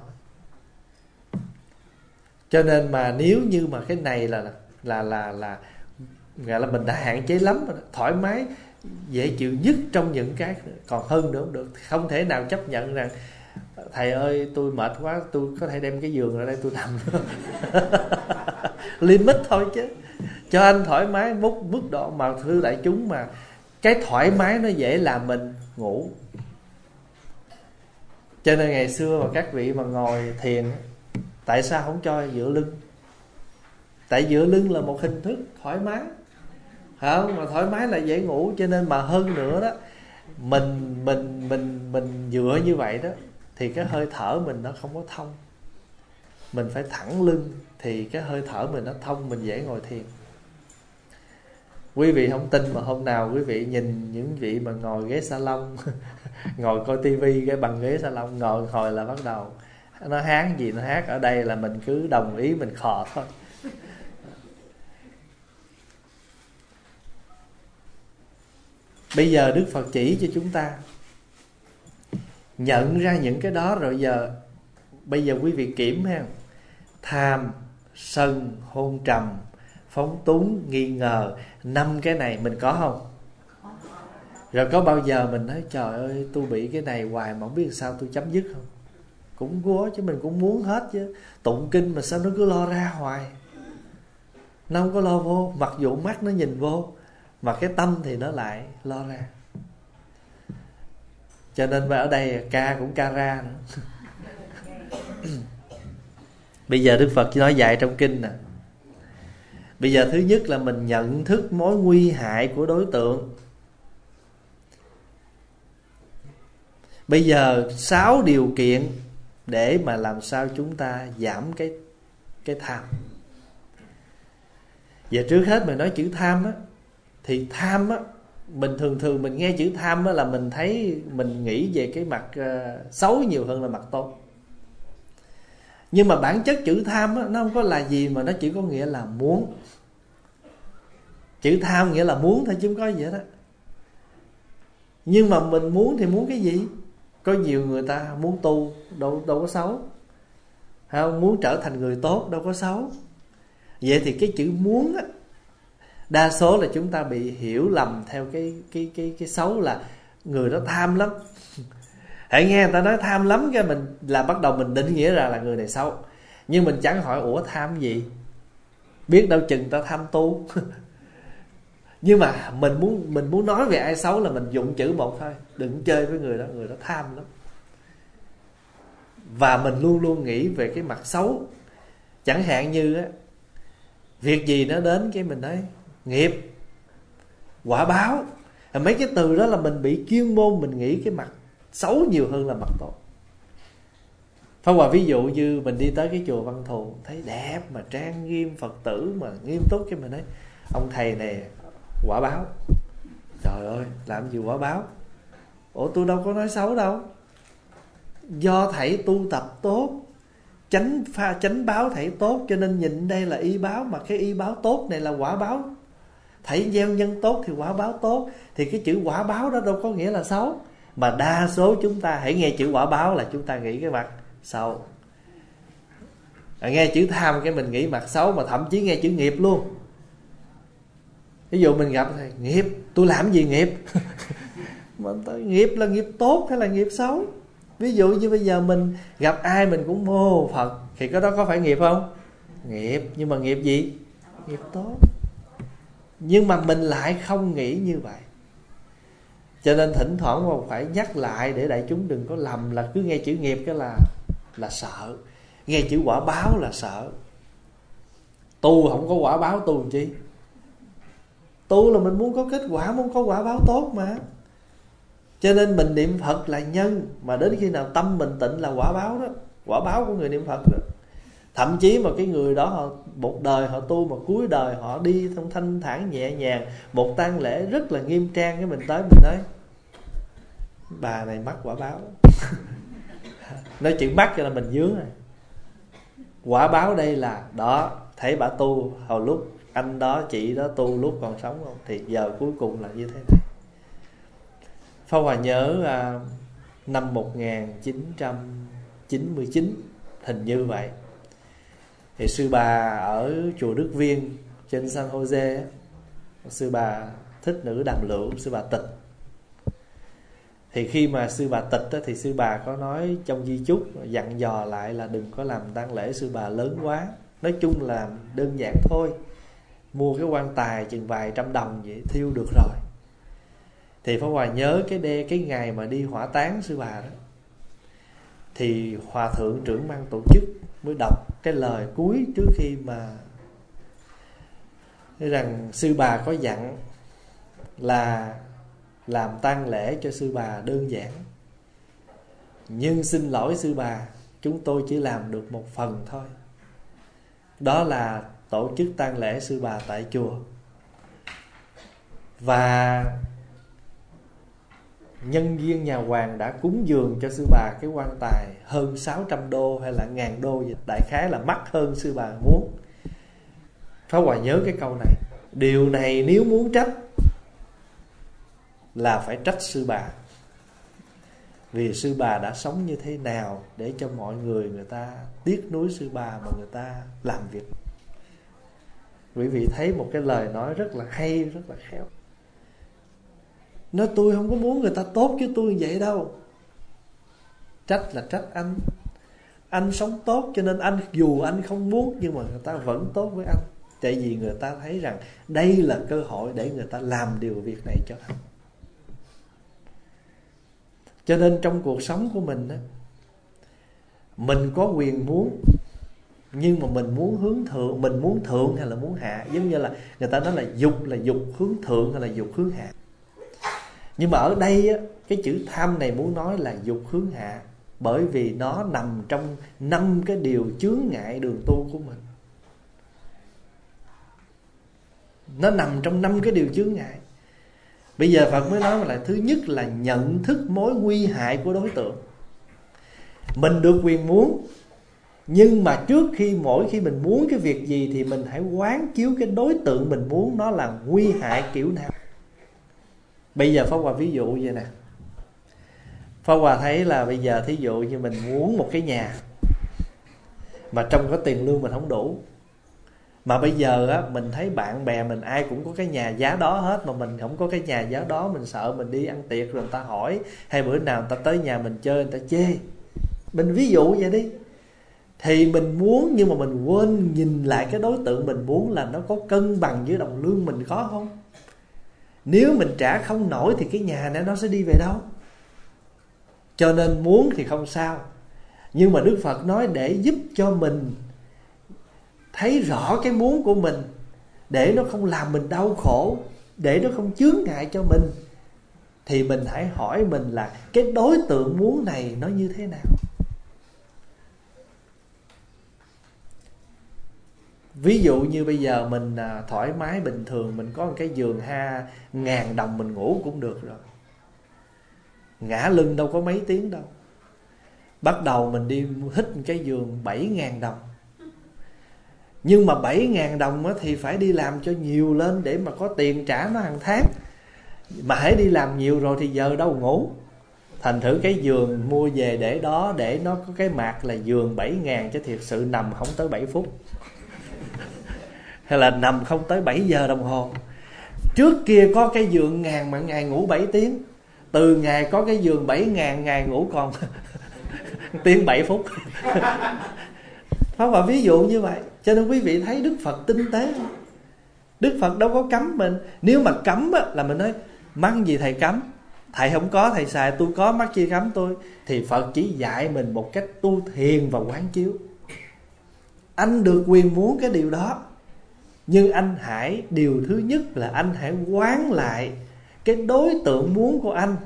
Cho nên mà nếu như mà cái này là gọi là mình đã hạn chế lắm rồi, thoải mái dễ chịu nhất trong những cái, còn hơn nữa không được. Không thể nào chấp nhận rằng thầy ơi tôi mệt quá, tôi có thể đem cái giường ra đây tôi nằm. Limit thôi chứ, cho anh thoải mái mức độ. Mà thưa đại chúng, mà cái thoải mái nó dễ làm mình ngủ. Cho nên ngày xưa mà các vị mà ngồi thiền, tại sao không cho dựa lưng? Tại dựa lưng là một hình thức thoải mái, không? Mà thoải mái là dễ ngủ. Cho nên mà hơn nữa đó, mình dựa như vậy đó thì cái hơi thở mình nó không có thông. Mình phải thẳng lưng thì cái hơi thở mình nó thông, mình dễ ngồi thiền. Quý vị không tin mà hôm nào quý vị nhìn những vị mà ngồi ghế salon ngồi coi tivi cái bằng ghế salon, ngồi hồi là bắt đầu nó hát gì nó hát, ở đây là mình cứ đồng ý, mình khò thôi. Bây giờ Đức Phật chỉ cho chúng ta nhận ra những cái đó rồi. Bây giờ quý vị kiểm ha: tham, sân, hôn trầm, phóng túng, nghi ngờ. 5 cái này mình có không? Rồi có bao giờ mình nói trời ơi tôi bị cái này hoài mà không biết sao tôi chấm dứt không? Cũng có chứ, mình cũng muốn hết chứ. Tụng kinh mà sao nó cứ lo ra hoài, nó không có lo vô. Mặc dù mắt nó nhìn vô mà cái tâm thì nó lại lo ra. Cho nên ở đây ca cũng ca ra nữa. Bây giờ Đức Phật nói dạy trong kinh nè. Bây giờ thứ nhất là mình nhận thức mối nguy hại của đối tượng. Bây giờ 6 điều kiện để mà làm sao chúng ta giảm cái tham. Giờ trước hết mình nói chữ tham á, thì tham á, mình thường mình nghe chữ tham á là mình thấy, mình nghĩ về cái mặt xấu nhiều hơn là mặt tốt. Nhưng mà bản chất chữ tham á, nó không có là gì, mà nó chỉ có nghĩa là muốn. Chữ tham nghĩa là muốn thôi chứ không có gì hết á. Nhưng mà mình muốn thì muốn cái gì? Có nhiều người ta muốn tu, đâu có xấu, không? Muốn trở thành người tốt đâu có xấu. Vậy thì cái chữ muốn á, đa số là chúng ta bị hiểu lầm theo cái xấu, là người đó tham lắm. Hãy nghe người ta nói tham lắm, cái mình là bắt đầu mình định nghĩa ra là người này xấu. Nhưng mình chẳng hỏi ủa tham gì, biết đâu chừng ta tham tu. Nhưng mà mình muốn nói về ai xấu là mình dụng chữ một thôi. Đừng chơi với người đó tham lắm. Và mình luôn luôn nghĩ về cái mặt xấu. Chẳng hạn như á, việc gì nó đến cái mình nói nghiệp, quả báo. Mấy cái từ đó là mình bị chuyên môn, mình nghĩ cái mặt xấu nhiều hơn là mặt tốt. Pháp Hòa ví dụ như mình đi tới cái chùa Văn Thù, thấy đẹp mà trang nghiêm, Phật tử mà nghiêm túc, cái mình nói ông thầy này quả báo. Trời ơi, làm gì quả báo? Ủa tôi đâu có nói xấu đâu. Do thầy tu tập tốt, chánh báo thầy tốt, cho nên nhìn đây là y báo, mà cái y báo tốt này là quả báo. Thấy gieo nhân tốt thì quả báo tốt. Thì cái chữ quả báo đó đâu có nghĩa là xấu. Mà đa số chúng ta hãy nghe chữ quả báo là chúng ta nghĩ cái mặt xấu. Nghe chữ tham cái mình nghĩ mặt xấu. Mà thậm chí nghe chữ nghiệp luôn. Ví dụ mình gặp thầy, nghiệp, tôi làm gì nghiệp? Mà nghiệp là nghiệp tốt hay là nghiệp xấu? Ví dụ như bây giờ mình gặp ai mình cũng mô Phật, thì cái đó có phải nghiệp không? Nghiệp, nhưng mà nghiệp gì? Nghiệp tốt. Nhưng mà mình lại không nghĩ như vậy. Cho nên thỉnh thoảng phải nhắc lại để đại chúng đừng có lầm là cứ nghe chữ nghiệp cái là sợ. Nghe chữ quả báo là sợ. Tu không có quả báo tu làm chi? Tu là mình muốn có kết quả, muốn có quả báo tốt mà. Cho nên mình niệm Phật là nhân, mà đến khi nào tâm mình tịnh là quả báo đó. Quả báo của người niệm Phật đó. Thậm chí mà cái người đó họ một đời họ tu, mà cuối đời họ đi thông thanh thản nhẹ nhàng, một tang lễ rất là nghiêm trang, cái mình tới mình nói bà này mắc quả báo. Nói chuyện mắc cho là mình dướng rồi. Quả báo đây là đó, thấy bà tu hồi lúc anh đó chị đó tu lúc còn sống không, thì giờ cuối cùng là như thế này. Pháp Hòa nhớ năm 1999 hình như vậy, thì sư bà ở chùa Đức Viên trên San Jose, sư bà Thích Nữ Đàm Lượng, sư bà tịch. Thì khi mà sư bà tịch đó, thì sư bà có nói trong di chúc dặn dò lại là đừng có làm tang lễ sư bà lớn quá. Nói chung là đơn giản thôi, mua cái quan tài chừng vài trăm đồng vậy thiêu được rồi. Thì Pháp Hòa nhớ cái ngày mà đi hỏa táng sư bà đó, thì Hòa thượng trưởng ban tổ chức mới đọc cái lời cuối trước khi mà nói rằng sư bà có dặn là làm tang lễ cho sư bà đơn giản, nhưng xin lỗi sư bà, chúng tôi chỉ làm được một phần thôi. Đó là tổ chức tang lễ sư bà tại chùa. Và nhân viên nhà hoàng đã cúng dường cho sư bà cái quan tài hơn 600 đô hay là 1000 đô vậy. Đại khái là mắc hơn sư bà muốn. Pháp Hòa nhớ cái câu này. Điều này nếu muốn trách là phải trách sư bà. Vì sư bà đã sống như thế nào để cho mọi người ta tiếc nuối sư bà mà người ta làm việc. Quý vị thấy một cái lời nói rất là hay, rất là khéo. Nói tôi không có muốn người ta tốt chứ tôi vậy đâu. Trách là trách anh. Anh sống tốt cho nên anh dù anh không muốn nhưng mà người ta vẫn tốt với anh. Tại vì người ta thấy rằng đây là cơ hội để người ta làm điều việc này cho anh. Cho nên trong cuộc sống của mình á, mình có quyền muốn, nhưng mà mình muốn hướng thượng, mình muốn thượng hay là muốn hạ. Giống như là người ta nói là dục hướng thượng hay là dục hướng hạ. Nhưng mà ở đây á, cái chữ tham này muốn nói là dục hướng hạ, bởi vì nó nằm trong 5 cái điều chướng ngại đường tu của mình. Nó nằm trong 5 cái điều chướng ngại. Bây giờ Phật mới nói là thứ nhất là nhận thức mối nguy hại của đối tượng. Mình được quyền muốn, nhưng mà mỗi khi mình muốn cái việc gì thì mình hãy quán chiếu cái đối tượng mình muốn nó là nguy hại kiểu nào. Bây giờ Pháp Hòa ví dụ vậy nè. Pháp Hòa thấy là bây giờ thí dụ như mình muốn một cái nhà mà trong có tiền lương mình không đủ. Mà bây giờ á, mình thấy bạn bè mình ai cũng có cái nhà giá đó hết, mà mình không có cái nhà giá đó, mình sợ mình đi ăn tiệc rồi người ta hỏi, hay bữa nào người ta tới nhà mình chơi người ta chê. Mình ví dụ vậy đi. Thì mình muốn nhưng mà mình quên nhìn lại cái đối tượng mình muốn là nó có cân bằng với đồng lương mình có không. Nếu mình trả không nổi thì cái nhà này nó sẽ đi về đâu. Cho nên muốn thì không sao, nhưng mà Đức Phật nói để giúp cho mình thấy rõ cái muốn của mình, để nó không làm mình đau khổ, để nó không chướng ngại cho mình, thì mình hãy hỏi mình là cái đối tượng muốn này nó như thế nào. Ví dụ như bây giờ mình thoải mái bình thường, mình có một cái giường 1000 đồng mình ngủ cũng được rồi. Ngã lưng đâu có mấy tiếng đâu. Bắt đầu mình đi hít một cái giường 7000 đồng. Nhưng mà 7.000 đồng thì phải đi làm cho nhiều lên để mà có tiền trả nó hàng tháng. Mà hãy đi làm nhiều rồi thì giờ đâu ngủ. Thành thử cái giường mua về để đó, để nó có cái mạc là giường 7.000, chứ thiệt sự nằm không tới 7 phút hay là nằm không tới 7 giờ đồng hồ. Trước kia có cái giường 1.000 mà ngày ngủ 7 tiếng. Từ ngày có cái giường 7.000, ngày ngủ còn tiếng 7 phút Pháp Hòa ví dụ như vậy. Cho nên quý vị thấy Đức Phật tinh tế không? Đức Phật đâu có cấm mình. Nếu mà cấm là mình nói mắc gì thầy cấm, thầy không có thầy xài, tôi có mắc chi cấm tôi. Thì Phật chỉ dạy mình một cách tu thiền và quán chiếu. Anh được quyền muốn cái điều đó, nhưng anh hãy, điều thứ nhất là anh hãy quán lại cái đối tượng muốn của anh.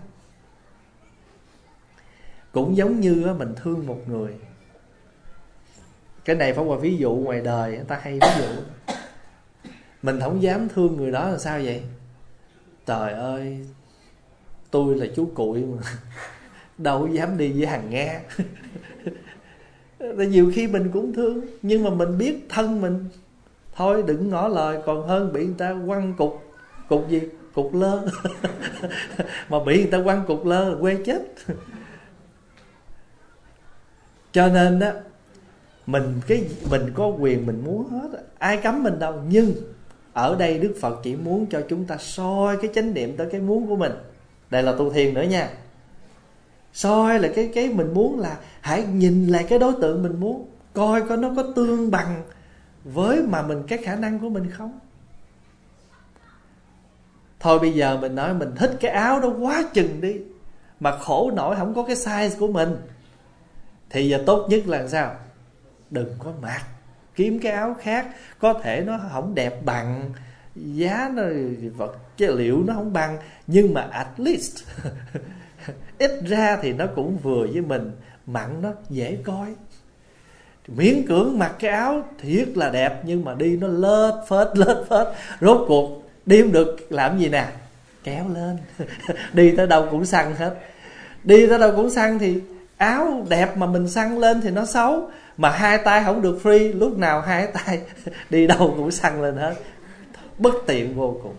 Cũng giống như mình thương một người. Cái này phải qua ví dụ ngoài đời, người ta hay ví dụ. Mình không dám thương người đó là sao vậy? Trời ơi, tôi là chú Cụi mà đâu dám đi với thằng Nga. Nhiều khi mình cũng thương, nhưng mà mình biết thân mình, thôi đừng ngỏ lời, còn hơn bị người ta quăng cục gì? Cục lơ mà bị người ta quăng cục lơ là quê chết. Cho nên á, mình có quyền mình muốn hết, ai cấm mình đâu. Nhưng ở đây Đức Phật chỉ muốn cho chúng ta soi cái chánh niệm tới cái muốn của mình. Đây là tu thiền nữa nha. Soi là cái mình muốn, là hãy nhìn lại cái đối tượng mình muốn, coi coi nó có tương bằng với mà mình cái khả năng của mình không. Thôi bây giờ mình nói mình thích cái áo đó quá chừng đi, mà khổ nổi không có cái size của mình, thì giờ tốt nhất là sao? Đừng có mặc, kiếm cái áo khác. Có thể nó không đẹp bằng, giá nó vật liệu nó không bằng, nhưng mà at least ít ra thì nó cũng vừa với mình, mặn nó dễ coi. Miễn cưỡng mặc cái áo thiệt là đẹp, nhưng mà đi nó lết phết. Rốt cuộc đi không được làm gì nè? Kéo lên đi tới đâu cũng săn hết. Đi tới đâu cũng săn thì áo đẹp mà mình săn lên thì nó xấu. Mà hai tay không được free, lúc nào hai tay đi đâu cũng săn lên hết, bất tiện vô cùng.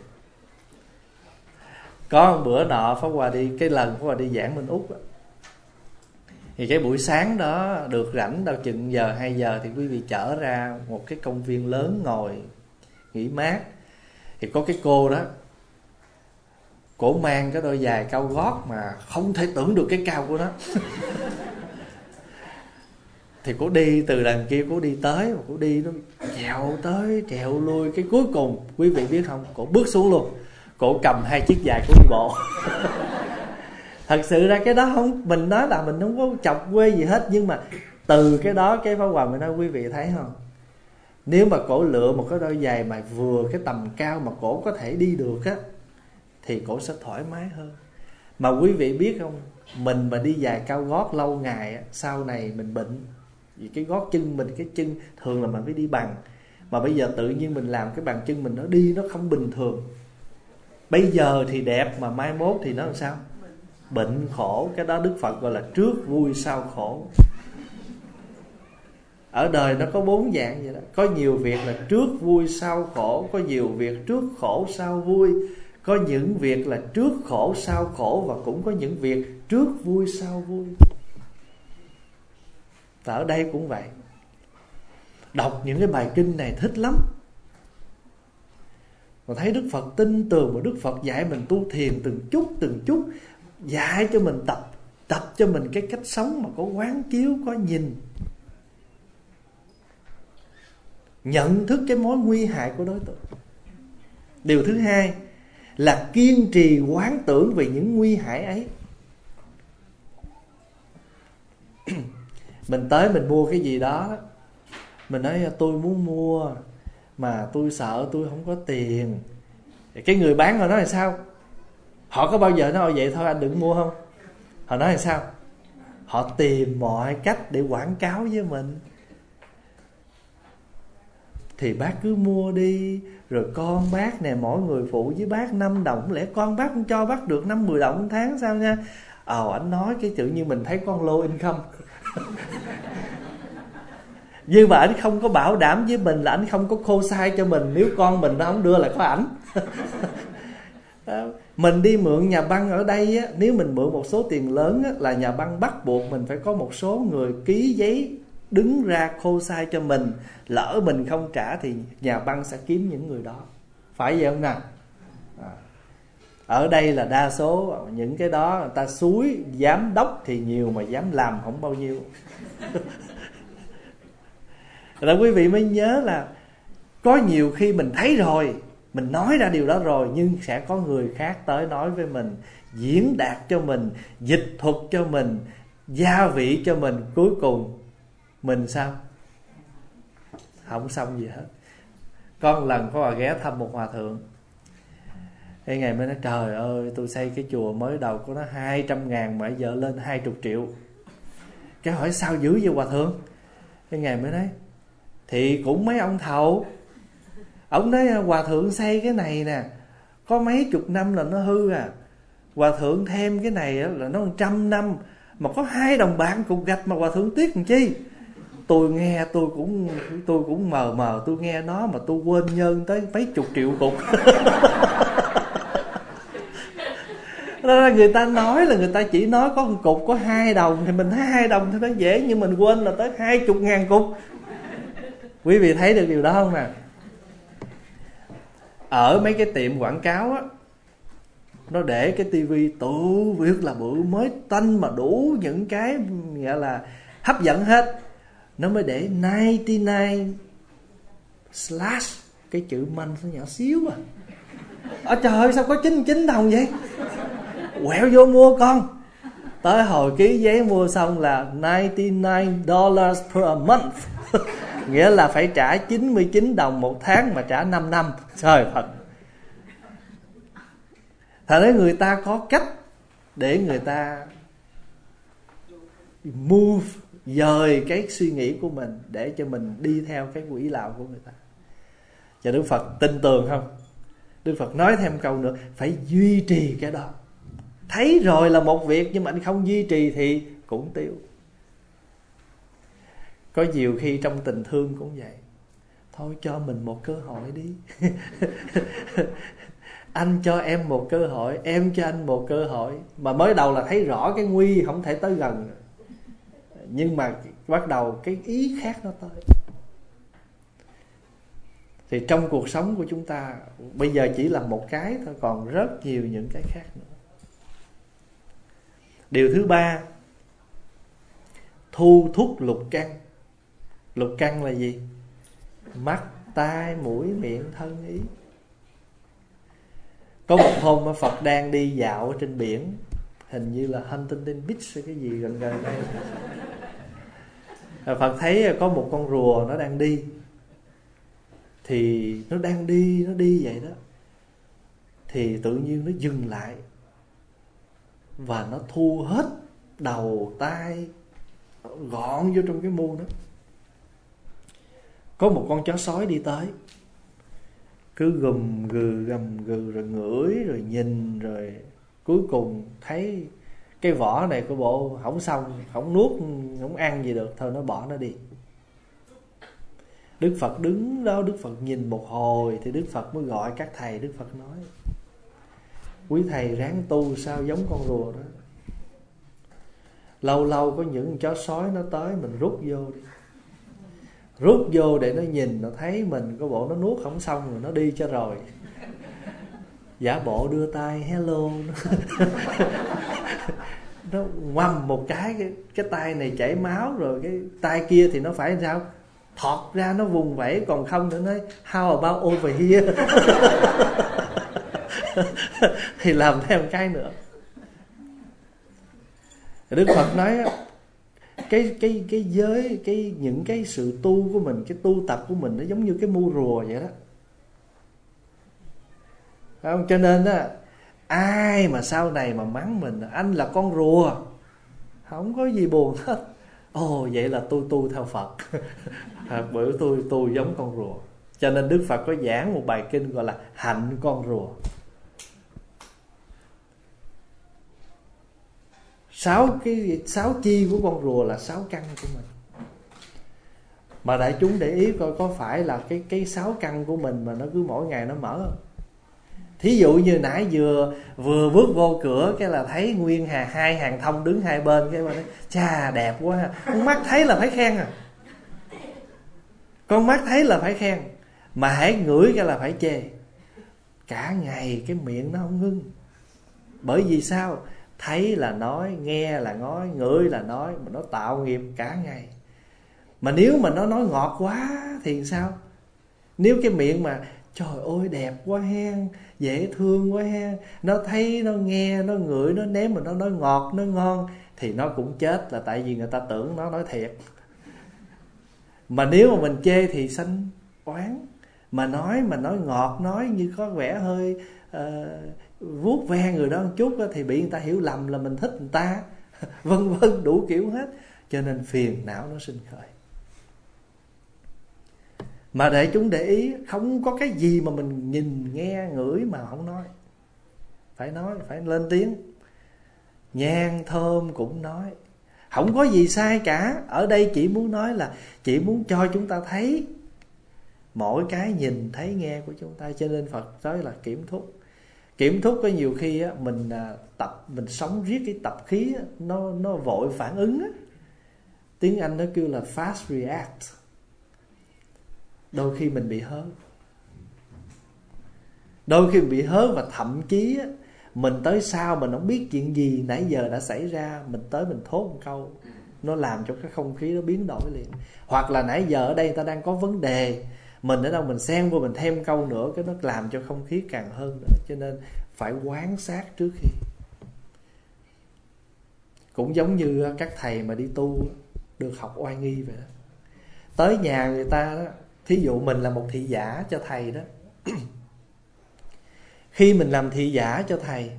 Có một bữa nọ Pháp Hòa đi, cái lần Pháp Hòa đi giảng bên Úc á, thì cái buổi sáng đó được rảnh đâu chừng giờ 2 giờ thì quý vị chở ra một cái công viên lớn ngồi nghỉ mát. Thì có cái cô đó, cổ mang cái đôi giày cao gót mà không thể tưởng được cái cao của nó. Thì cổ đi từ đằng kia, cổ đi tới, mà cổ đi nó trèo tới trèo lui. Cái cuối cùng quý vị biết không, cổ bước xuống luôn, cổ cầm 2 chiếc giày cổ đi bộ. Thật sự ra cái đó không, mình nói là mình không có chọc quê gì hết, nhưng mà từ cái đó cái Pháp Hòa mình nói quý vị thấy không, nếu mà cổ lựa một cái đôi giày mà vừa cái tầm cao mà cổ có thể đi được á, thì cổ sẽ thoải mái hơn. Mà quý vị biết không, mình mà đi giày cao gót lâu ngày á, sau này mình bệnh. Vì cái gót chân mình, cái chân thường là mình phải đi bằng, mà bây giờ tự nhiên mình làm cái bàn chân mình nó đi nó không bình thường. Bây giờ thì đẹp mà mai mốt thì nó làm sao? Bệnh khổ. Cái đó Đức Phật gọi là trước vui sau khổ. Ở đời nó có 4 dạng vậy đó. Có nhiều việc là trước vui sau khổ, có nhiều việc trước khổ sau vui, có những việc là trước khổ sau khổ, và cũng có những việc trước vui sau vui. Và ở đây cũng vậy. Đọc những cái bài kinh này thích lắm. Mà thấy Đức Phật tin tưởng, và Đức Phật dạy mình tu thiền từng chút, dạy cho mình tập cho mình cái cách sống mà có quán chiếu, có nhìn, nhận thức cái mối nguy hại của đối tượng. Điều thứ hai là kiên trì quán tưởng về những nguy hại ấy. Mình tới mình mua cái gì đó, mình nói tôi muốn mua mà tôi sợ tôi không có tiền. Cái người bán họ nói là sao? Họ có bao giờ nói vậy thôi anh đừng mua không? Họ nói là sao? Họ tìm mọi cách để quảng cáo với mình. Thì bác cứ mua đi, rồi con bác nè, mỗi người phụ với bác 5 đồng, lẽ con bác cũng cho bác được 5-10 đồng một tháng sao nha. Anh nói cái tự nhiên mình thấy con low income. Nhưng mà ảnh không có bảo đảm với mình là ảnh không có khô sai cho mình nếu con mình nó không đưa lại có ảnh. Mình đi mượn nhà băng ở đây á, nếu mình mượn một số tiền lớn á, là nhà băng bắt buộc mình phải có một số người ký giấy đứng ra khô sai cho mình. Lỡ mình không trả thì nhà băng sẽ kiếm những người đó. Phải vậy không nào? Ở đây là đa số những cái đó người ta xúi, giám đốc thì nhiều mà dám làm không bao nhiêu. Rồi quý vị mới nhớ là có nhiều khi mình thấy rồi, mình nói ra điều đó rồi, nhưng sẽ có người khác tới nói với mình, diễn đạt cho mình, dịch thuật cho mình, gia vị cho mình. Cuối cùng mình sao? Không xong gì hết. Có một lần có bà ghé thăm một hòa thượng. Cái ngày mới nói trời ơi, tôi xây cái chùa mới đầu của nó 200.000 mà giờ lên 20 triệu. Cái hỏi sao dữ vậy hòa thượng? Cái ngày mới nói thì cũng mấy ông thầu. Ông nói hòa thượng xây cái này nè, có mấy chục năm là nó hư à. Hòa thượng thêm cái này là nó 100 năm, mà có 2 đồng bạc cục gạch mà hòa thượng tiếc làm chi. Tôi nghe tôi cũng mờ mờ, tôi nghe nó mà tôi quên nhân tới mấy chục triệu cục. Đó là người ta nói là người ta chỉ nói có một cục có 2 đồng thì mình thấy 2 đồng thì nó dễ, nhưng mình quên là tới 20.000 cục. Quý vị thấy được điều đó không nè? Ở mấy cái tiệm quảng cáo á, nó để cái tivi tự việc là bự mới tanh mà đủ những cái gọi là hấp dẫn hết. Nó mới để 99 slash, cái chữ manh nó nhỏ xíu à. Trời ơi sao có 99 đồng vậy? Quẹo vô mua con. Tới hồi ký giấy mua xong là $99 per month. Nghĩa là phải trả 99 đồng một tháng mà trả 5 năm. Trời Phật. Thật ra người ta có cách để người ta move, dời cái suy nghĩ của mình để cho mình đi theo cái quỹ đạo của người ta. Và Đức Phật tin tưởng không? Đức Phật nói thêm câu nữa, phải duy trì cái đó. Thấy rồi là một việc, nhưng mà anh không duy trì thì cũng tiêu. Có nhiều khi trong tình thương cũng vậy. Thôi cho mình một cơ hội đi. Anh cho em một cơ hội, em cho anh một cơ hội. Mà mới đầu là thấy rõ cái nguy, không thể tới gần. Nhưng mà bắt đầu cái ý khác nó tới. Thì trong cuộc sống của chúng ta bây giờ chỉ là một cái thôi, còn rất nhiều những cái khác nữa. Điều thứ 3, thu thúc lục căn. Lục căn là gì? Mắt, tai, mũi, miệng, thân, ý. Có một hôm Phật đang đi dạo trên biển, hình như là Huntington Beach hay cái gì gần gần đây. Phật thấy có một con rùa nó đang đi. Thì nó đang đi, nó đi vậy đó. Thì tự nhiên nó dừng lại. Và nó thu hết đầu, tai, gọn vô trong cái muôn đó. Có một con chó sói đi tới, cứ gầm gừ rồi ngửi rồi nhìn, rồi cuối cùng thấy cái vỏ này của bộ không xong, không nuốt, không ăn gì được, thôi nó bỏ nó đi. Đức Phật đứng đó, Đức Phật nhìn một hồi thì Đức Phật mới gọi các thầy. Đức Phật nói, quý thầy ráng tu sao giống con rùa đó. Lâu lâu có những con chó sói nó tới, mình rút vô đi. Rút vô để nó nhìn, nó thấy mình có bộ nó nuốt không xong rồi nó đi cho rồi. Giả bộ đưa tay hello. Nó ngoằm một cái tay này chảy máu, rồi cái tay kia thì nó phải sao? Thọt ra nó vùng vẫy, còn không nữa nói how about over here. Thì làm thêm cái nữa. Đức Phật nói cái giới, những cái sự tu của mình, cái tu tập của mình nó giống như cái mu rùa vậy đó. Không? Cho nên á, ai mà sau này mà mắng mình anh là con rùa, không có gì buồn hết. Ồ vậy là tôi tu theo Phật. Bởi tôi tu giống con rùa. Cho nên Đức Phật có giảng một bài kinh gọi là hạnh con rùa. 6 chi của con rùa là 6 căn của mình. Mà đại chúng để ý coi có phải là cái sáu căn của mình mà nó cứ mỗi ngày nó mở không? Thí dụ như nãy vừa bước vô cửa cái là thấy nguyên hai hàng thông đứng hai bên, cái mà nói chà đẹp quá ha. Con mắt thấy là phải khen à. Con mắt thấy là phải khen. Mà hãy ngửi cái là phải chê. Cả ngày cái miệng nó không ngưng. Bởi vì sao? Thấy là nói, nghe là nói, ngửi là nói, mà nó tạo nghiệp cả ngày. Mà nếu mà nó nói ngọt quá thì sao? Nếu cái miệng mà trời ơi đẹp quá hen, dễ thương quá hen, nó thấy, nó nghe, nó ngửi, nó nếm mà nó nói ngọt, nó ngon, thì nó cũng chết, là tại vì người ta tưởng nó nói thiệt. Mà nếu mà mình chê thì sanh oán. Mà nói ngọt, nói như có vẻ hơi vuốt ve người đó một chút đó, thì bị người ta hiểu lầm là mình thích người ta. Vân vân đủ kiểu hết. Cho nên phiền não nó sinh khởi. Mà để chúng để ý, không có cái gì mà mình nhìn, nghe, ngửi mà không nói. Phải nói, phải lên tiếng. Nhang thơm cũng nói. Không có gì sai cả. Ở đây chỉ muốn nói là chỉ muốn cho chúng ta thấy mỗi cái nhìn, thấy, nghe của chúng ta. Cho nên Phật nói là kiểm thúc. Kiểm thúc có nhiều khi á, mình sống riết cái tập khí á, nó vội phản ứng á. Tiếng Anh nó kêu là fast react. Đôi khi mình bị hớ. Đôi khi mình bị hớ và thậm chí á, mình tới sau mình không biết chuyện gì nãy giờ đã xảy ra, mình tới mình thốt một câu, nó làm cho cái không khí nó biến đổi liền. Hoặc là nãy giờ ở đây ta đang có vấn đề, mình ở đâu mình xen vô mình thêm câu nữa, cái nó làm cho không khí càng hơn nữa. Cho nên phải quan sát trước khi. Cũng giống như các thầy mà đi tu được học oai nghi vậy đó. Tới nhà người ta đó, thí dụ mình là một thị giả cho thầy đó. Khi mình làm thị giả cho thầy,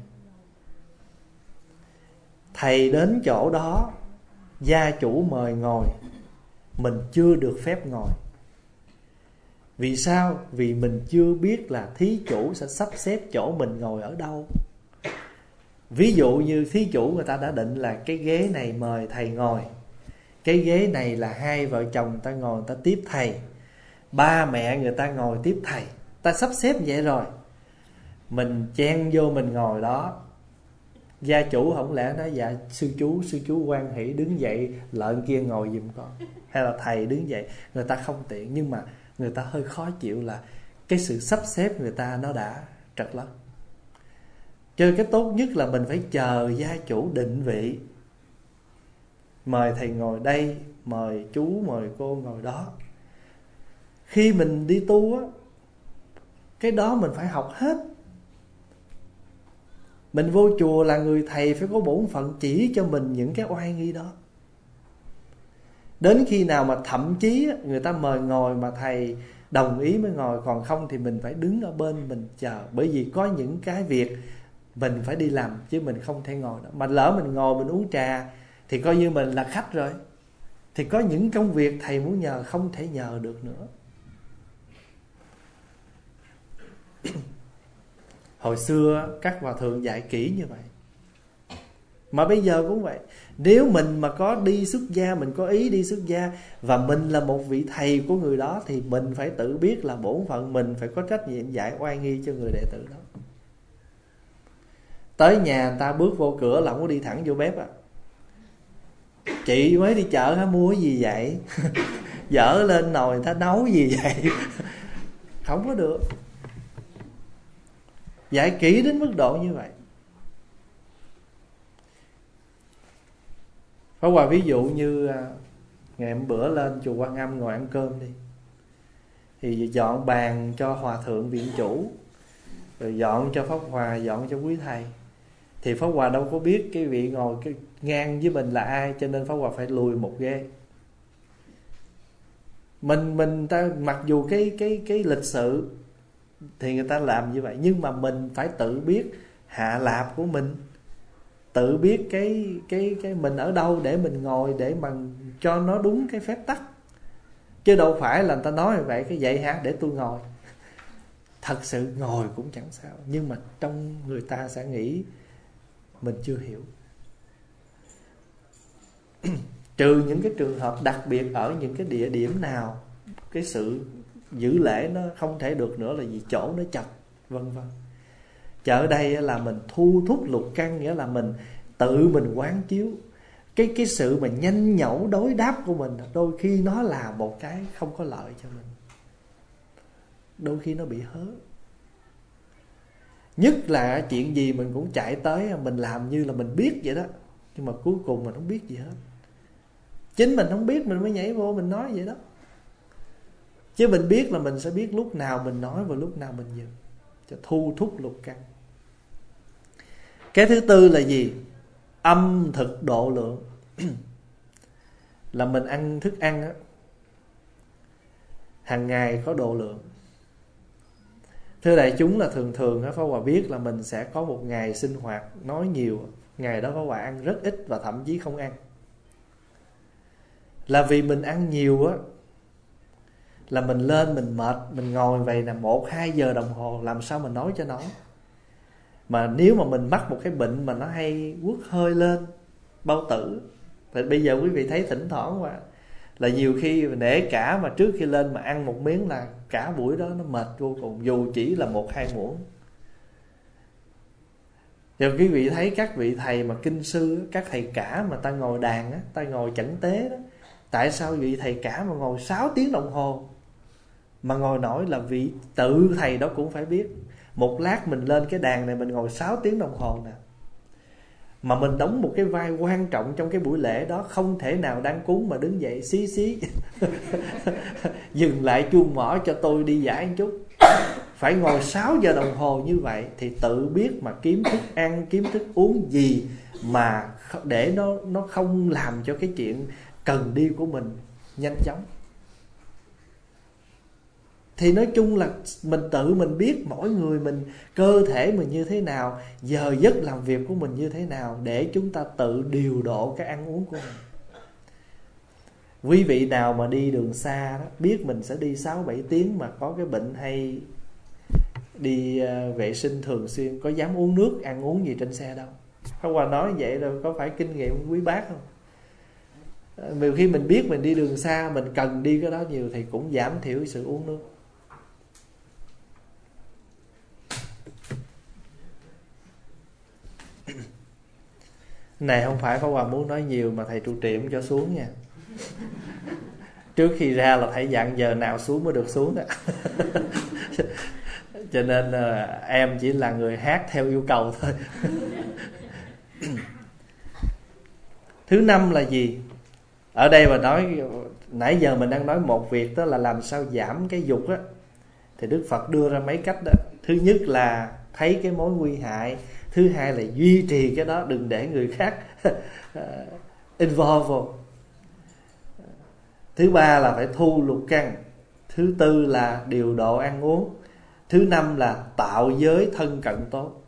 thầy đến chỗ đó, gia chủ mời ngồi, mình chưa được phép ngồi. Vì sao? Vì mình chưa biết là thí chủ sẽ sắp xếp chỗ mình ngồi ở đâu. Ví dụ như thí chủ người ta đã định là cái ghế này mời thầy ngồi, cái ghế này là hai vợ chồng người ta ngồi, người ta tiếp thầy, ba mẹ người ta ngồi tiếp thầy, ta sắp xếp vậy rồi. Mình chen vô mình ngồi đó, gia chủ không lẽ nói dạ sư chú hoan hỷ đứng dậy, lợn kia ngồi giùm con, hay là thầy đứng dậy. Người ta không tiện, nhưng mà người ta hơi khó chịu là cái sự sắp xếp người ta nó đã trật lắm. Cho nên cái tốt nhất là mình phải chờ gia chủ định vị, mời thầy ngồi đây, mời chú, mời cô ngồi đó. Khi mình đi tu á, cái đó mình phải học hết. Mình vô chùa là người thầy phải có bổn phận chỉ cho mình những cái oai nghi đó. Đến khi nào mà thậm chí người ta mời ngồi mà thầy đồng ý mới ngồi, còn không thì mình phải đứng ở bên mình chờ. Bởi vì có những cái việc mình phải đi làm chứ mình không thể ngồi đó. Mà lỡ mình ngồi mình uống trà thì coi như mình là khách rồi. Thì có những công việc thầy muốn nhờ không thể nhờ được nữa. Hồi xưa các hòa thượng dạy kỹ như vậy, mà bây giờ cũng vậy. Nếu mình mà có đi xuất gia, mình có ý đi xuất gia, và mình là một vị thầy của người đó, thì mình phải tự biết là bổn phận mình phải có trách nhiệm dạy oai nghi cho người đệ tử đó. Tới nhà người ta bước vô cửa là không có đi thẳng vô bếp á. Chị mới đi chợ hả, mua cái gì vậy? Dở lên nồi người ta nấu gì vậy? Không có được. Dạy kỹ đến mức độ như vậy. Pháp Hòa ví dụ như ngày hôm bữa lên chùa Quan Âm ngồi ăn cơm đi, thì dọn bàn cho hòa thượng viện chủ, rồi dọn cho Pháp Hòa, dọn cho quý thầy. Thì Pháp Hòa đâu có biết cái vị ngồi cái ngang với mình là ai, cho nên Pháp Hòa phải lùi một ghế. Mình ta mặc dù cái lịch sự thì người ta làm như vậy, nhưng mà mình phải tự biết hạ lạp của mình, tự biết cái mình ở đâu để mình ngồi, để mà cho nó đúng cái phép tắc. Chứ đâu phải là người ta nói vậy cái vậy hả để tôi ngồi. Thật sự ngồi cũng chẳng sao, nhưng mà trong người ta sẽ nghĩ mình chưa hiểu. Trừ những cái trường hợp đặc biệt ở những cái địa điểm nào cái sự giữ lễ nó không thể được nữa là vì chỗ nó chật, vân vân. Chứ ở đây là mình thu thúc lục căn, nghĩa là mình tự mình quán chiếu cái sự mà nhanh nhẩu đối đáp của mình, đôi khi nó là một cái không có lợi cho mình, đôi khi nó bị hớ. Nhất là chuyện gì mình cũng chạy tới, mình làm như là mình biết vậy đó, nhưng mà cuối cùng mình không biết gì hết. Chính mình không biết mình mới nhảy vô mình nói vậy đó. Chứ mình biết là mình sẽ biết lúc nào mình nói và lúc nào mình dừng, cho thu thúc lục căn. Cái thứ tư là gì? Âm thực độ lượng. Là mình ăn thức ăn á, hàng ngày có độ lượng. Thưa đại chúng, là thường thường á, Pháp Hòa biết là mình sẽ có một ngày sinh hoạt nói nhiều, ngày đó Pháp Hòa ăn rất ít và thậm chí không ăn. Là vì mình ăn nhiều á, là mình lên mình mệt, mình ngồi vậy là 1-2 giờ đồng hồ, làm sao mình nói cho nổi. Mà nếu mà mình mắc một cái bệnh mà nó hay quất hơi lên, bao tử, thì bây giờ quý vị thấy thỉnh thoảng mà là nhiều khi nể cả mà trước khi lên mà ăn một miếng là cả buổi đó nó mệt vô cùng, dù chỉ là 1-2 muỗng. Rồi quý vị thấy các vị thầy mà kinh sư, các thầy cả mà ta ngồi đàn á, ta ngồi chẩn tế đó, tại sao vị thầy cả mà ngồi 6 tiếng đồng hồ mà ngồi nổi? Là vị tự thầy đó cũng phải biết, một lát mình lên cái đàn này mình ngồi 6 tiếng đồng hồ nè, mà mình đóng một cái vai quan trọng trong cái buổi lễ đó, không thể nào đang cúng mà đứng dậy xí dừng lại chuông mỏ cho tôi đi giải một chút. Phải ngồi 6 giờ đồng hồ như vậy thì tự biết mà kiếm thức ăn, kiếm thức uống gì mà để nó không làm cho cái chuyện cần đi của mình nhanh chóng. Thì nói chung là mình tự mình biết mỗi người mình, cơ thể mình như thế nào, giờ giấc làm việc của mình như thế nào, để chúng ta tự điều độ cái ăn uống của mình. Quý vị nào mà đi đường xa đó, biết mình sẽ đi 6-7 tiếng mà có cái bệnh hay đi vệ sinh thường xuyên, có dám uống nước, ăn uống gì trên xe đâu. Không qua nói vậy rồi có phải kinh nghiệm quý bác không? Nhiều khi mình biết mình đi đường xa, mình cần đi cái đó nhiều thì cũng giảm thiểu sự uống nước. Này không phải Pháp Hòa muốn nói nhiều mà thầy trụ trì cũng cho xuống nha. Trước khi ra là thầy dặn giờ nào xuống mới được xuống đó. Cho nên em chỉ là người hát theo yêu cầu thôi. Thứ năm là gì? Ở đây mà nói, nãy giờ mình đang nói một việc, đó là làm sao giảm cái dục á. Thì Đức Phật đưa ra mấy cách đó. Thứ nhất là thấy cái mối nguy hại. Thứ hai là duy trì cái đó, đừng để người khác involve vô. Thứ ba là phải thu lục căn. Thứ tư là điều độ ăn uống. Thứ năm là tạo giới thân cận tốt.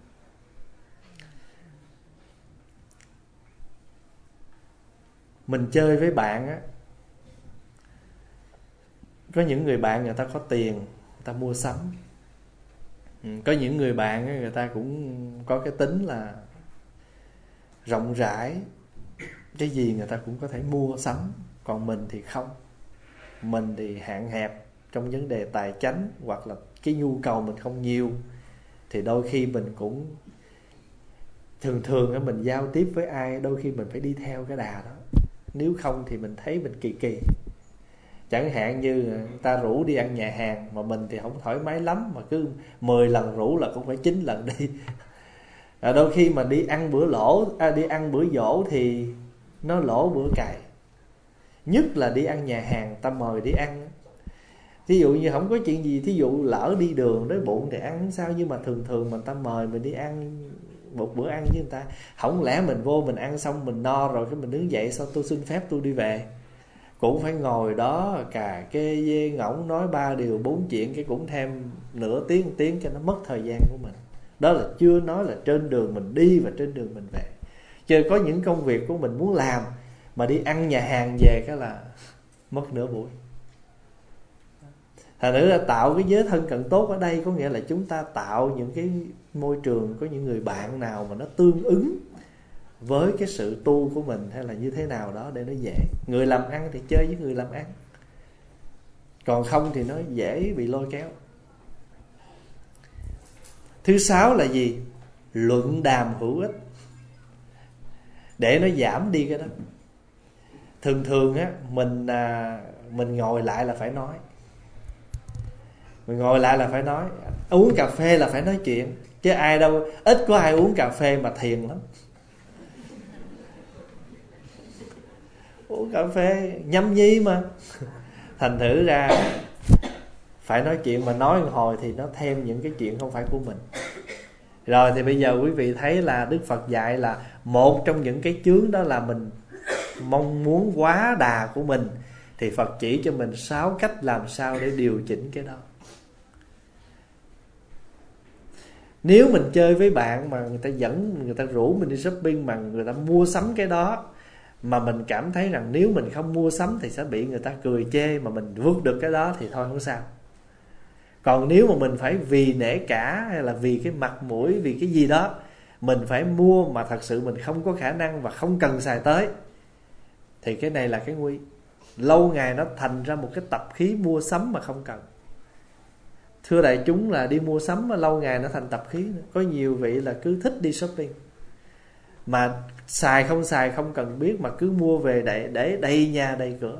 Mình chơi với bạn á, có những người bạn người ta có tiền, người ta mua sắm. Có những người bạn á, người ta cũng có cái tính là rộng rãi, cái gì người ta cũng có thể mua sắm. Còn mình thì không. Mình thì hạn hẹp trong vấn đề tài chánh, hoặc là cái nhu cầu mình không nhiều. Thì đôi khi mình cũng thường mình giao tiếp với ai, đôi khi mình phải đi theo cái đà đó. Nếu không thì mình thấy mình kỳ kỳ. Chẳng hạn như người ta rủ đi ăn nhà hàng, mà mình thì không thoải mái lắm, mà cứ 10 lần rủ là cũng phải 9 lần đi. Đôi khi mà đi ăn bữa đi ăn bữa giỗ thì nó lỗ bữa cày. Nhất là đi ăn nhà hàng, ta mời đi ăn, thí dụ như không có chuyện gì, thí dụ lỡ đi đường đói bụng thì ăn không sao. Nhưng mà thường mà ta mời mình đi ăn một bữa ăn với người ta, không lẽ mình vô mình ăn xong mình no rồi cái mình đứng dậy sao tôi xin phép tôi đi về. Cũng phải ngồi đó cà kê dê ngỗng, nói 3 điều 4 chuyện, cái cũng thêm nửa tiếng 1 tiếng cho nó mất thời gian của mình. Đó là chưa nói là trên đường mình đi và trên đường mình về. Chứ có những công việc của mình muốn làm mà đi ăn nhà hàng về cái là mất nửa buổi. Thành thử là tạo cái giới thân cận tốt ở đây có nghĩa là chúng ta tạo những cái môi trường, có những người bạn nào mà nó tương ứng với cái sự tu của mình hay là như thế nào đó để nó dễ. Người làm ăn thì chơi với người làm ăn, còn không thì nó dễ bị lôi kéo. Thứ sáu là gì? Luận đàm hữu ích, để nó giảm đi cái đó. Thường thường á, mình ngồi lại là phải nói. Mình ngồi lại là phải nói. Uống cà phê là phải nói chuyện. Chứ ai đâu, ít có ai uống cà phê mà thiền lắm. Uống cà phê nhâm nhi mà. Thành thử ra phải nói chuyện, mà nói một hồi thì nó thêm những cái chuyện không phải của mình. Rồi thì bây giờ quý vị thấy là Đức Phật dạy là một trong những cái chướng đó là mình mong muốn quá đà của mình, thì Phật chỉ cho mình 6 cách làm sao để điều chỉnh cái đó. Nếu mình chơi với bạn mà người ta dẫn, người ta rủ mình đi shopping mà người ta mua sắm cái đó, mà mình cảm thấy rằng nếu mình không mua sắm thì sẽ bị người ta cười chê, mà mình vượt được cái đó thì thôi không sao. Còn nếu mà mình phải vì nể cả hay là vì cái mặt mũi, vì cái gì đó mình phải mua mà thật sự mình không có khả năng và không cần xài tới, thì cái này là cái nguy. Lâu ngày nó thành ra một cái tập khí mua sắm mà không cần. Thưa đại chúng là đi mua sắm mà lâu ngày nó thành tập khí nữa. Có nhiều vị là cứ thích đi shopping, mà xài không cần biết, mà cứ mua về để đầy nhà đầy cửa.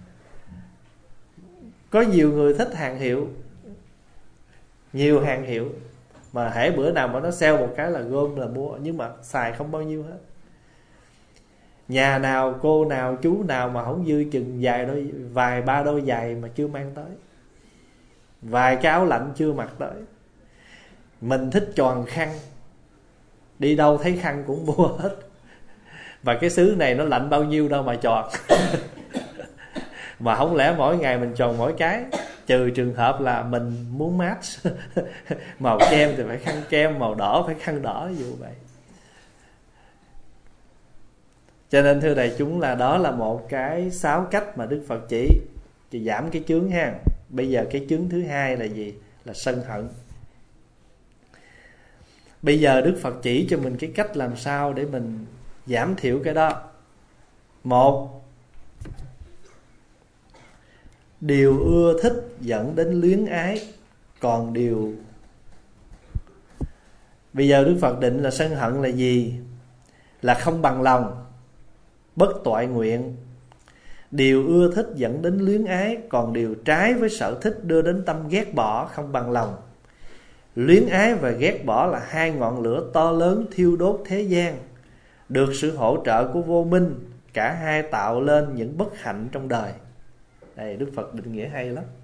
Có nhiều người thích hàng hiệu, nhiều hàng hiệu, mà hễ bữa nào mà nó sale một cái là gom là mua, nhưng mà xài không bao nhiêu hết. Nhà nào, cô nào, chú nào mà không dư chừng vài ba đôi giày mà chưa mang tới, vài cái áo lạnh chưa mặc tới. Mình thích tròn khăn, đi đâu thấy khăn cũng mua hết. Và cái xứ này nó lạnh bao nhiêu đâu mà tròn. Mà không lẽ mỗi ngày mình tròn mỗi cái, trừ trường hợp là mình muốn match. Màu kem thì phải khăn kem, màu đỏ phải khăn đỏ, ví dụ vậy. Cho nên thưa đại chúng là đó là một cái 6 cách mà Đức Phật chỉ giảm cái chướng ha. Bây giờ cái chướng thứ hai là gì? Là sân hận. Bây giờ Đức Phật chỉ cho mình cái cách làm sao để mình giảm thiểu cái đó. Một, điều ưa thích dẫn đến luyến ái, còn điều... Bây giờ Đức Phật định là sân hận là gì? Là không bằng lòng, bất toại nguyện. Điều ưa thích dẫn đến luyến ái, còn điều trái với sở thích đưa đến tâm ghét bỏ, không bằng lòng. Luyến ái và ghét bỏ là hai ngọn lửa to lớn thiêu đốt thế gian. Được sự hỗ trợ của vô minh, cả hai tạo lên những bất hạnh trong đời. Đây, Đức Phật định nghĩa hay lắm.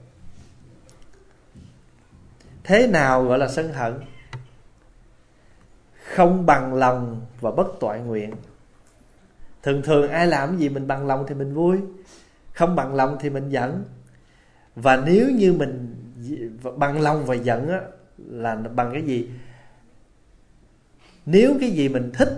Thế nào gọi là sân hận? Không bằng lòng và bất toại nguyện. Thường thường ai làm cái gì mình bằng lòng thì mình vui, không bằng lòng thì mình giận. Và nếu như mình bằng lòng và giận á, là bằng cái gì? Nếu cái gì mình thích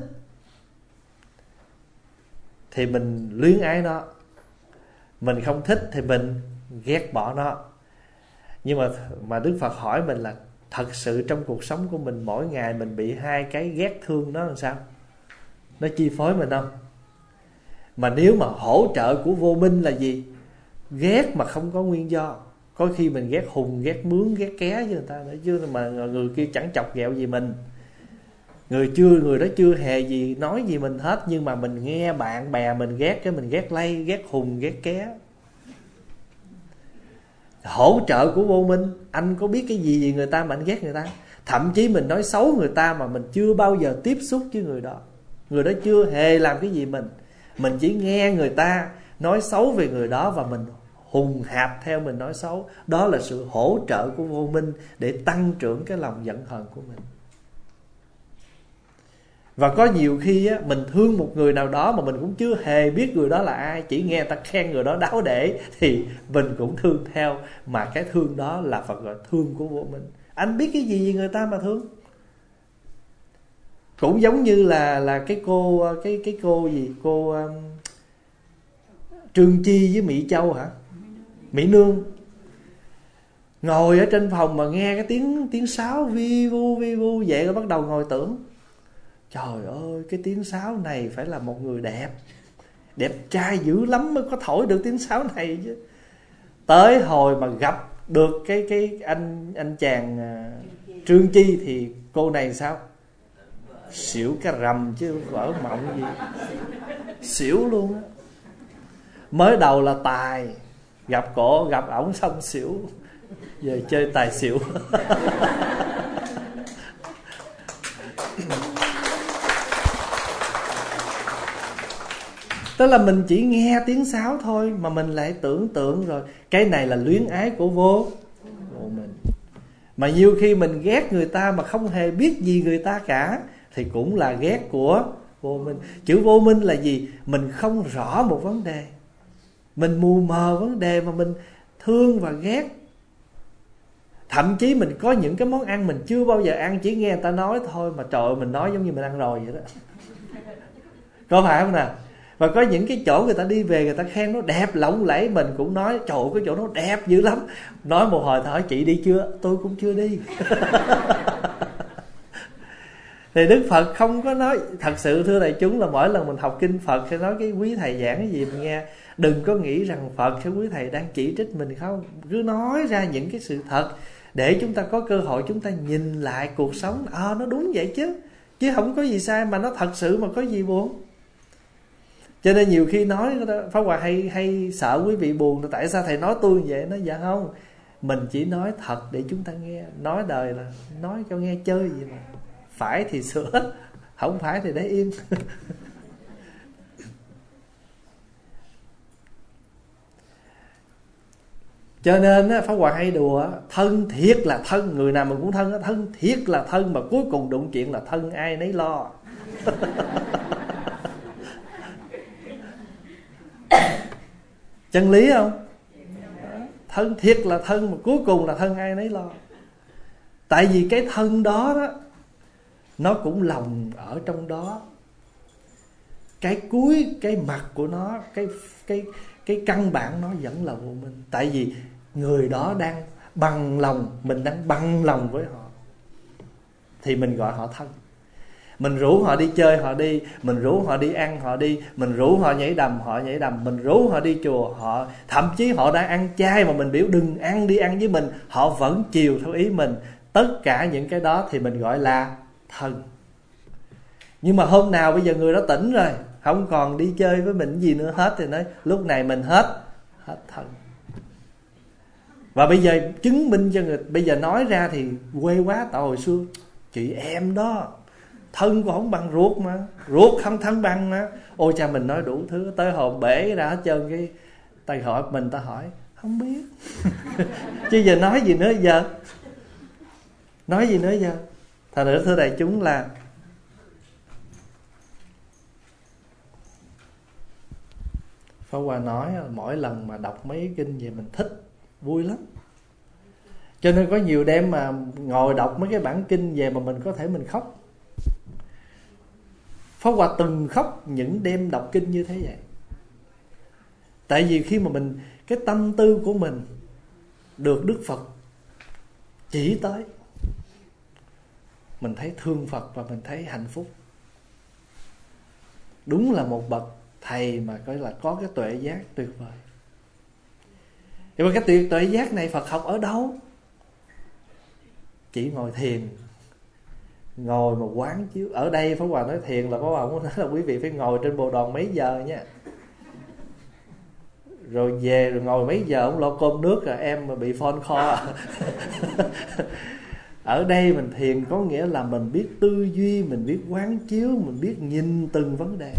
thì mình luyến ái nó, mình không thích thì mình ghét bỏ nó. Nhưng mà Đức Phật hỏi mình là thật sự trong cuộc sống của mình mỗi ngày mình bị hai cái ghét thương nó làm sao? Nó chi phối mình không? Mà nếu mà hỗ trợ của vô minh là gì? Ghét mà không có nguyên do. Có khi mình ghét hùng, ghét mướn, ghét ké với người ta nữa, chứ mà người kia chẳng chọc ghẹo gì mình. Người đó chưa hề gì nói gì mình hết, nhưng mà mình nghe bạn bè mình ghét, cái mình ghét lây, ghét hùng, ghét ké. Hỗ trợ của vô minh. Anh có biết cái gì về người ta mà anh ghét người ta? Thậm chí mình nói xấu người ta mà mình chưa bao giờ tiếp xúc với người đó, người đó chưa hề làm cái gì mình chỉ nghe người ta nói xấu về người đó và mình hùng hạp theo mình nói xấu. Đó là sự hỗ trợ của vô minh để tăng trưởng cái lòng giận hờn của mình. Và có nhiều khi á, mình thương một người nào đó mà mình cũng chưa hề biết người đó là ai, chỉ nghe ta khen người đó đáo để thì mình cũng thương theo. Mà cái thương đó là Phật gọi thương của vô minh. Anh biết cái gì về người ta mà thương? Cũng giống như là cái cô gì, cô Trương Chi với Mỹ Châu hả? Mỹ Nương. Ngồi ở trên phòng mà nghe cái tiếng sáo vi vu vậy rồi bắt đầu ngồi tưởng. Trời ơi, cái tiếng sáo này phải là một người đẹp, đẹp trai dữ lắm mới có thổi được tiếng sáo này chứ. Tới hồi mà gặp được cái anh chàng Trương Chi thì cô này sao? Xỉu cái rầm chứ vỡ mộng gì. Xỉu luôn á. Mới đầu là tài, gặp ổng xong xỉu. Giờ chơi tài xỉu. Tức là mình chỉ nghe tiếng sáo thôi mà mình lại tưởng tượng rồi cái này là luyến ái của vô mình. Mà nhiều khi mình ghét người ta mà không hề biết gì người ta cả thì cũng là ghét của vô minh. Chữ vô minh là gì? Mình không rõ một vấn đề, mình mù mờ vấn đề mà mình thương và ghét. Thậm chí mình có những cái món ăn mình chưa bao giờ ăn, chỉ nghe người ta nói thôi mà trời ơi, mình nói giống như mình ăn rồi vậy đó. Có phải không nào? Và có những cái chỗ người ta đi về người ta khen nó đẹp lộng lẫy, mình cũng nói trời ơi cái chỗ nó đẹp dữ lắm. Nói một hồi hỏi chị đi chưa? Tôi cũng chưa đi. Thì Đức Phật không có nói. Thật sự thưa đại chúng là mỗi lần mình học kinh Phật sẽ nói cái quý thầy giảng cái gì mình nghe, đừng có nghĩ rằng Phật hay quý thầy đang chỉ trích mình không. Cứ nói ra những cái sự thật để chúng ta có cơ hội chúng ta nhìn lại cuộc sống. Nó đúng vậy chứ không có gì sai, mà nó thật sự mà có gì buồn. Cho nên nhiều khi nói Pháp Hòa hay sợ quý vị buồn. Tại sao thầy nói tôi vậy? Nói dạ không, mình chỉ nói thật để chúng ta nghe. Nói đời là nói cho nghe chơi vậy mà. Phải thì sửa, không phải thì để im. Cho nên Pháp Hòa hay đùa thân thiết là thân. Người nào mà cũng thân thiết là thân, mà cuối cùng đụng chuyện là thân ai nấy lo. Chân lý không? Thân thiết là thân, mà cuối cùng là thân ai nấy lo. Tại vì cái thân đó nó cũng lòng ở trong đó. Cái cuối, cái mặt của nó, cái căn bản nó vẫn là vô minh. Tại vì người đó đang bằng lòng, mình đang bằng lòng với họ thì mình gọi họ thân. Mình rủ họ đi chơi họ đi, mình rủ họ đi ăn họ đi, mình rủ họ nhảy đầm họ nhảy đầm, mình rủ họ đi chùa họ, thậm chí họ đang ăn chay mà mình biểu đừng ăn, đi ăn với mình, họ vẫn chiều theo ý mình. Tất cả những cái đó thì mình gọi là thân. Nhưng mà hôm nào bây giờ người đó tỉnh rồi, không còn đi chơi với mình gì nữa hết, thì nói lúc này mình hết thân. Và bây giờ chứng minh cho người, bây giờ nói ra thì quê quá. Tại hồi xưa chị em đó, thân cũng không bằng ruột mà, ruột không thân bằng mà. Ôi cha, mình nói đủ thứ, tới hồi bể ra hết trơn. Cái tay hỏi mình, ta hỏi không biết. Chứ giờ nói gì nữa giờ? Nói gì nữa giờ? Thật nữa thưa đại chúng là Pháp Hòa nói mỗi lần mà đọc mấy kinh về mình thích, vui lắm. Cho nên có nhiều đêm mà ngồi đọc mấy cái bản kinh về mà mình có thể mình khóc. Pháp Hòa từng khóc những đêm đọc kinh như thế vậy. Tại vì khi mà mình, cái tâm tư của mình được Đức Phật chỉ tới, mình thấy thương Phật và mình thấy hạnh phúc. Đúng là một bậc thầy mà coi là có cái tuệ giác tuyệt vời. Nhưng mà cái tuệ giác này Phật học ở đâu? Chỉ ngồi thiền, ngồi mà quán chiếu. Ở đây Pháp Hòa nói thiền là Pháp Hòa muốn nói là quý vị phải ngồi trên bồ đoàn mấy giờ nha. Rồi về rồi ngồi mấy giờ ông lo cơm nước rồi em mà bị phone call. Ở đây mình thiền có nghĩa là mình biết tư duy, mình biết quán chiếu, mình biết nhìn từng vấn đề,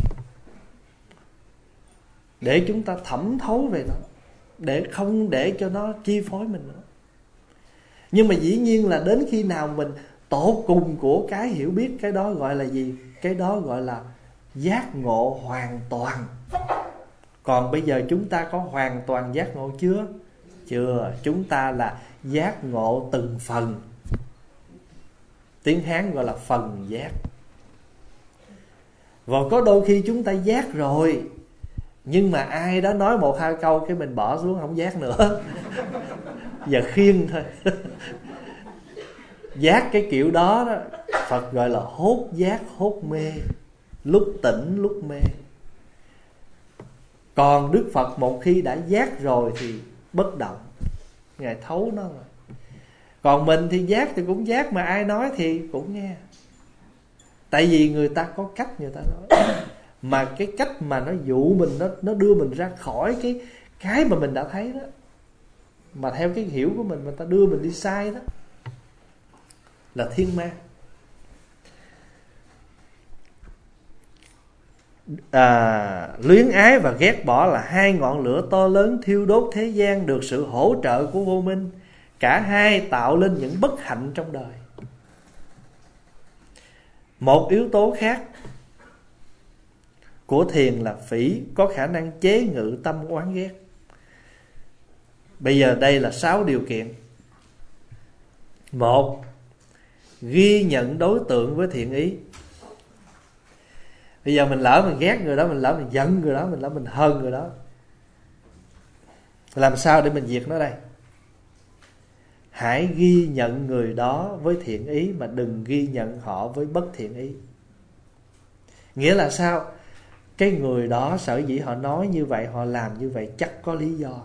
để chúng ta thẩm thấu về nó, để không để cho nó chi phối mình nữa. Nhưng mà dĩ nhiên là đến khi nào mình tột cùng của cái hiểu biết, cái đó gọi là gì? Cái đó gọi là giác ngộ hoàn toàn. Còn bây giờ chúng ta có hoàn toàn giác ngộ chưa? Chưa. Chúng ta là giác ngộ từng phần. Tiếng Hán gọi là phần giác. Và có đôi khi chúng ta giác rồi, nhưng mà ai đó nói một hai câu cái mình bỏ xuống không giác nữa. Giờ khiêng thôi. Giác cái kiểu đó đó, Phật gọi là hốt giác hốt mê, lúc tỉnh lúc mê. Còn Đức Phật một khi đã giác rồi thì bất động, Ngài thấu nó rồi. Còn mình thì giác thì cũng giác, mà ai nói thì cũng nghe. Tại vì người ta có cách người ta nói, mà cái cách mà nó dụ mình, nó đưa mình ra khỏi cái mà mình đã thấy đó, mà theo cái hiểu của mình, người ta đưa mình đi sai đó, là thiên ma. Luyến ái và ghét bỏ là hai ngọn lửa to lớn thiêu đốt thế gian, được sự hỗ trợ của vô minh. Cả hai tạo lên những bất hạnh trong đời. Một yếu tố khác của thiền là phỉ có khả năng chế ngự tâm oán ghét. Bây giờ đây là 6 điều kiện. 1. Ghi nhận đối tượng với thiện ý. Bây giờ mình lỡ mình ghét người đó, mình lỡ mình giận người đó, mình lỡ mình hờn người đó, làm sao để mình diệt nó đây? Hãy ghi nhận người đó với thiện ý, mà đừng ghi nhận họ với bất thiện ý. Nghĩa là sao? Cái người đó sở dĩ họ nói như vậy, họ làm như vậy chắc có lý do.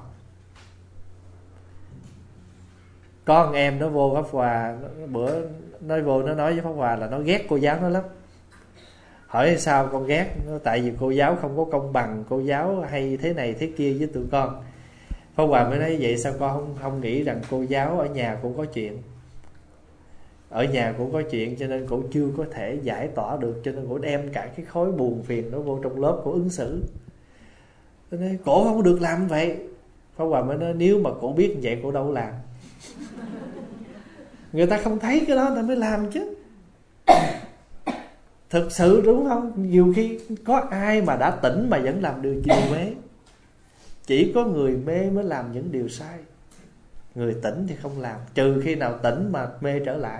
Có con em nó vô Pháp Hòa, bữa nó vô nó nói với Pháp Hòa là nó ghét cô giáo nó lắm. Hỏi sao con ghét? Tại vì cô giáo không có công bằng, cô giáo hay thế này thế kia với tụi con. Pháp Hòa mới nói vậy sao con không nghĩ rằng cô giáo ở nhà cũng có chuyện. Ở nhà cũng có chuyện cho nên cô chưa có thể giải tỏa được, cho nên cô đem cả cái khối buồn phiền đó vô trong lớp cô ứng xử. Tôi nói cổ không được làm vậy. Pháp Hòa mới nói nếu mà cổ biết vậy cổ đâu làm. Người ta không thấy cái đó người ta mới làm chứ. Thực sự đúng không? Nhiều khi có ai mà đã tỉnh mà vẫn làm điều mê. Chỉ có người mê mới làm những điều sai. Người tỉnh thì không làm, trừ khi nào tỉnh mà mê trở lại.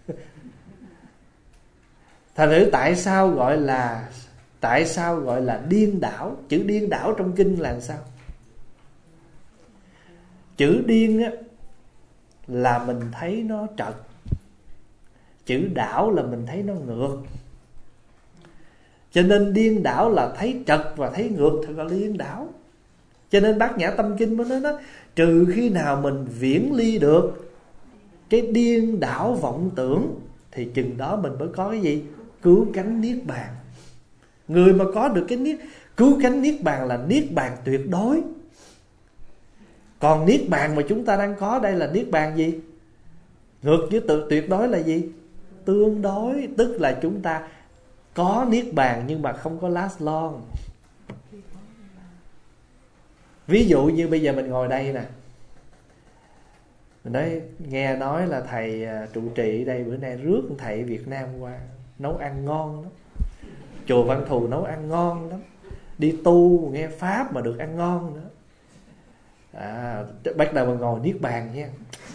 Thành thử tại sao gọi là điên đảo? Chữ điên đảo trong kinh là sao? Chữ điên á là mình thấy nó trật, chữ đảo là mình thấy nó ngược. Cho nên điên đảo là thấy trật và thấy ngược thì gọi là điên đảo. Cho nên Bát Nhã Tâm Kinh mới nói đó, trừ khi nào mình viễn ly được cái điên đảo vọng tưởng thì chừng đó mình mới có cái gì? Cứu cánh niết bàn. Người mà có được cái cứu cánh niết bàn là niết bàn tuyệt đối. Còn niết bàn mà chúng ta đang có đây là niết bàn gì? Ngược với tuyệt đối là gì? Tương đối. Tức là chúng ta có niết bàn nhưng mà không có last long. Ví dụ như bây giờ mình ngồi đây nè, mình nói nghe nói là thầy trụ trì đây bữa nay rước thầy Việt Nam qua, nấu ăn ngon lắm, chùa Văn Thù nấu ăn ngon lắm, đi tu nghe pháp mà được ăn ngon nữa. Bắt đầu mình ngồi niết bàn nha.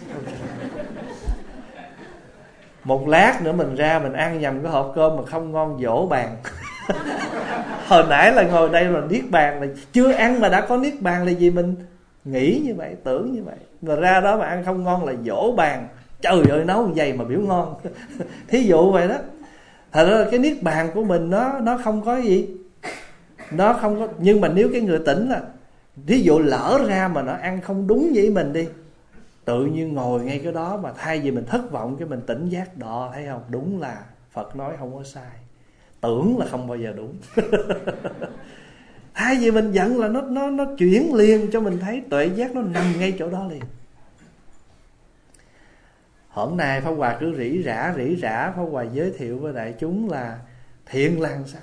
Một lát nữa mình ra mình ăn nhầm cái hộp cơm mà không ngon dỗ bàn. Hồi nãy là ngồi đây mà niết bàn, là chưa ăn mà đã có niết bàn là gì? Mình nghĩ như vậy, tưởng như vậy, mà ra đó mà ăn không ngon là dỗ bàn. Trời ơi nấu vậy mà biểu ngon. Thí dụ vậy đó. Thật ra cái niết bàn của mình nó không có gì, nó không có. Nhưng mà nếu cái người tỉnh là thí dụ lỡ ra mà nó ăn không đúng với mình đi, tự nhiên ngồi ngay cái đó mà thay vì mình thất vọng cái mình tỉnh giác đọ, thấy không? Đúng là Phật nói không có sai. Tưởng là không bao giờ đúng. Thay vì mình giận là nó chuyển liền cho mình thấy tuệ giác nó nằm ngay chỗ đó liền. Hôm nay Pháp Hòa cứ rỉ rả Pháp Hòa giới thiệu với đại chúng là thiện là sao.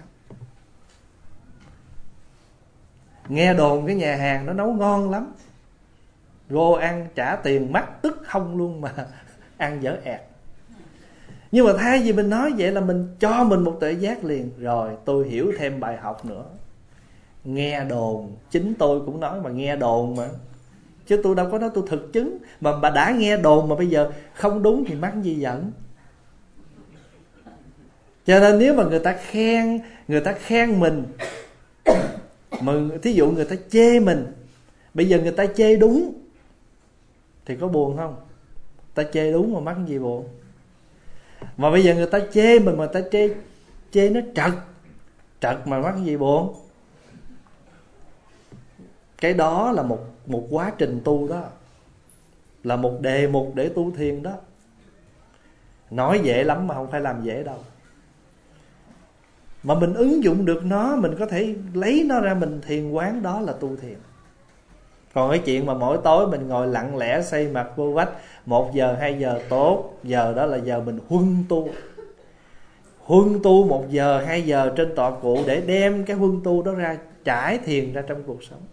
Nghe đồn cái nhà hàng nó nấu ngon lắm, vô ăn trả tiền mắc tức không luôn mà ăn dở ẹt. Nhưng mà thay vì mình nói vậy là mình cho mình một tuệ giác liền. Rồi tôi hiểu thêm bài học nữa. Nghe đồn, chính tôi cũng nói mà nghe đồn mà, chứ tôi đâu có nói tôi thực chứng. Mà bà đã nghe đồn mà bây giờ không đúng thì mắc gì giận. Cho nên nếu mà người ta khen mình, mà thí dụ người ta chê mình, bây giờ người ta chê đúng thì có buồn không? Ta chê đúng mà mắc gì buồn? Mà bây giờ người ta chê mình, mà người ta chê nó trật mà mắc gì buồn. Cái đó là một quá trình tu đó, là một đề mục để tu thiền đó. Nói dễ lắm mà không phải làm dễ đâu. Mà mình ứng dụng được nó, mình có thể lấy nó ra mình thiền quán, đó là tu thiền. Còn cái chuyện mà mỗi tối mình ngồi lặng lẽ xây mặt vô vách 1 giờ 2 giờ tốt, giờ đó là giờ mình huân tu. Huân tu 1 giờ 2 giờ trên tọa cụ để đem cái huân tu đó ra trải thiền ra trong cuộc sống.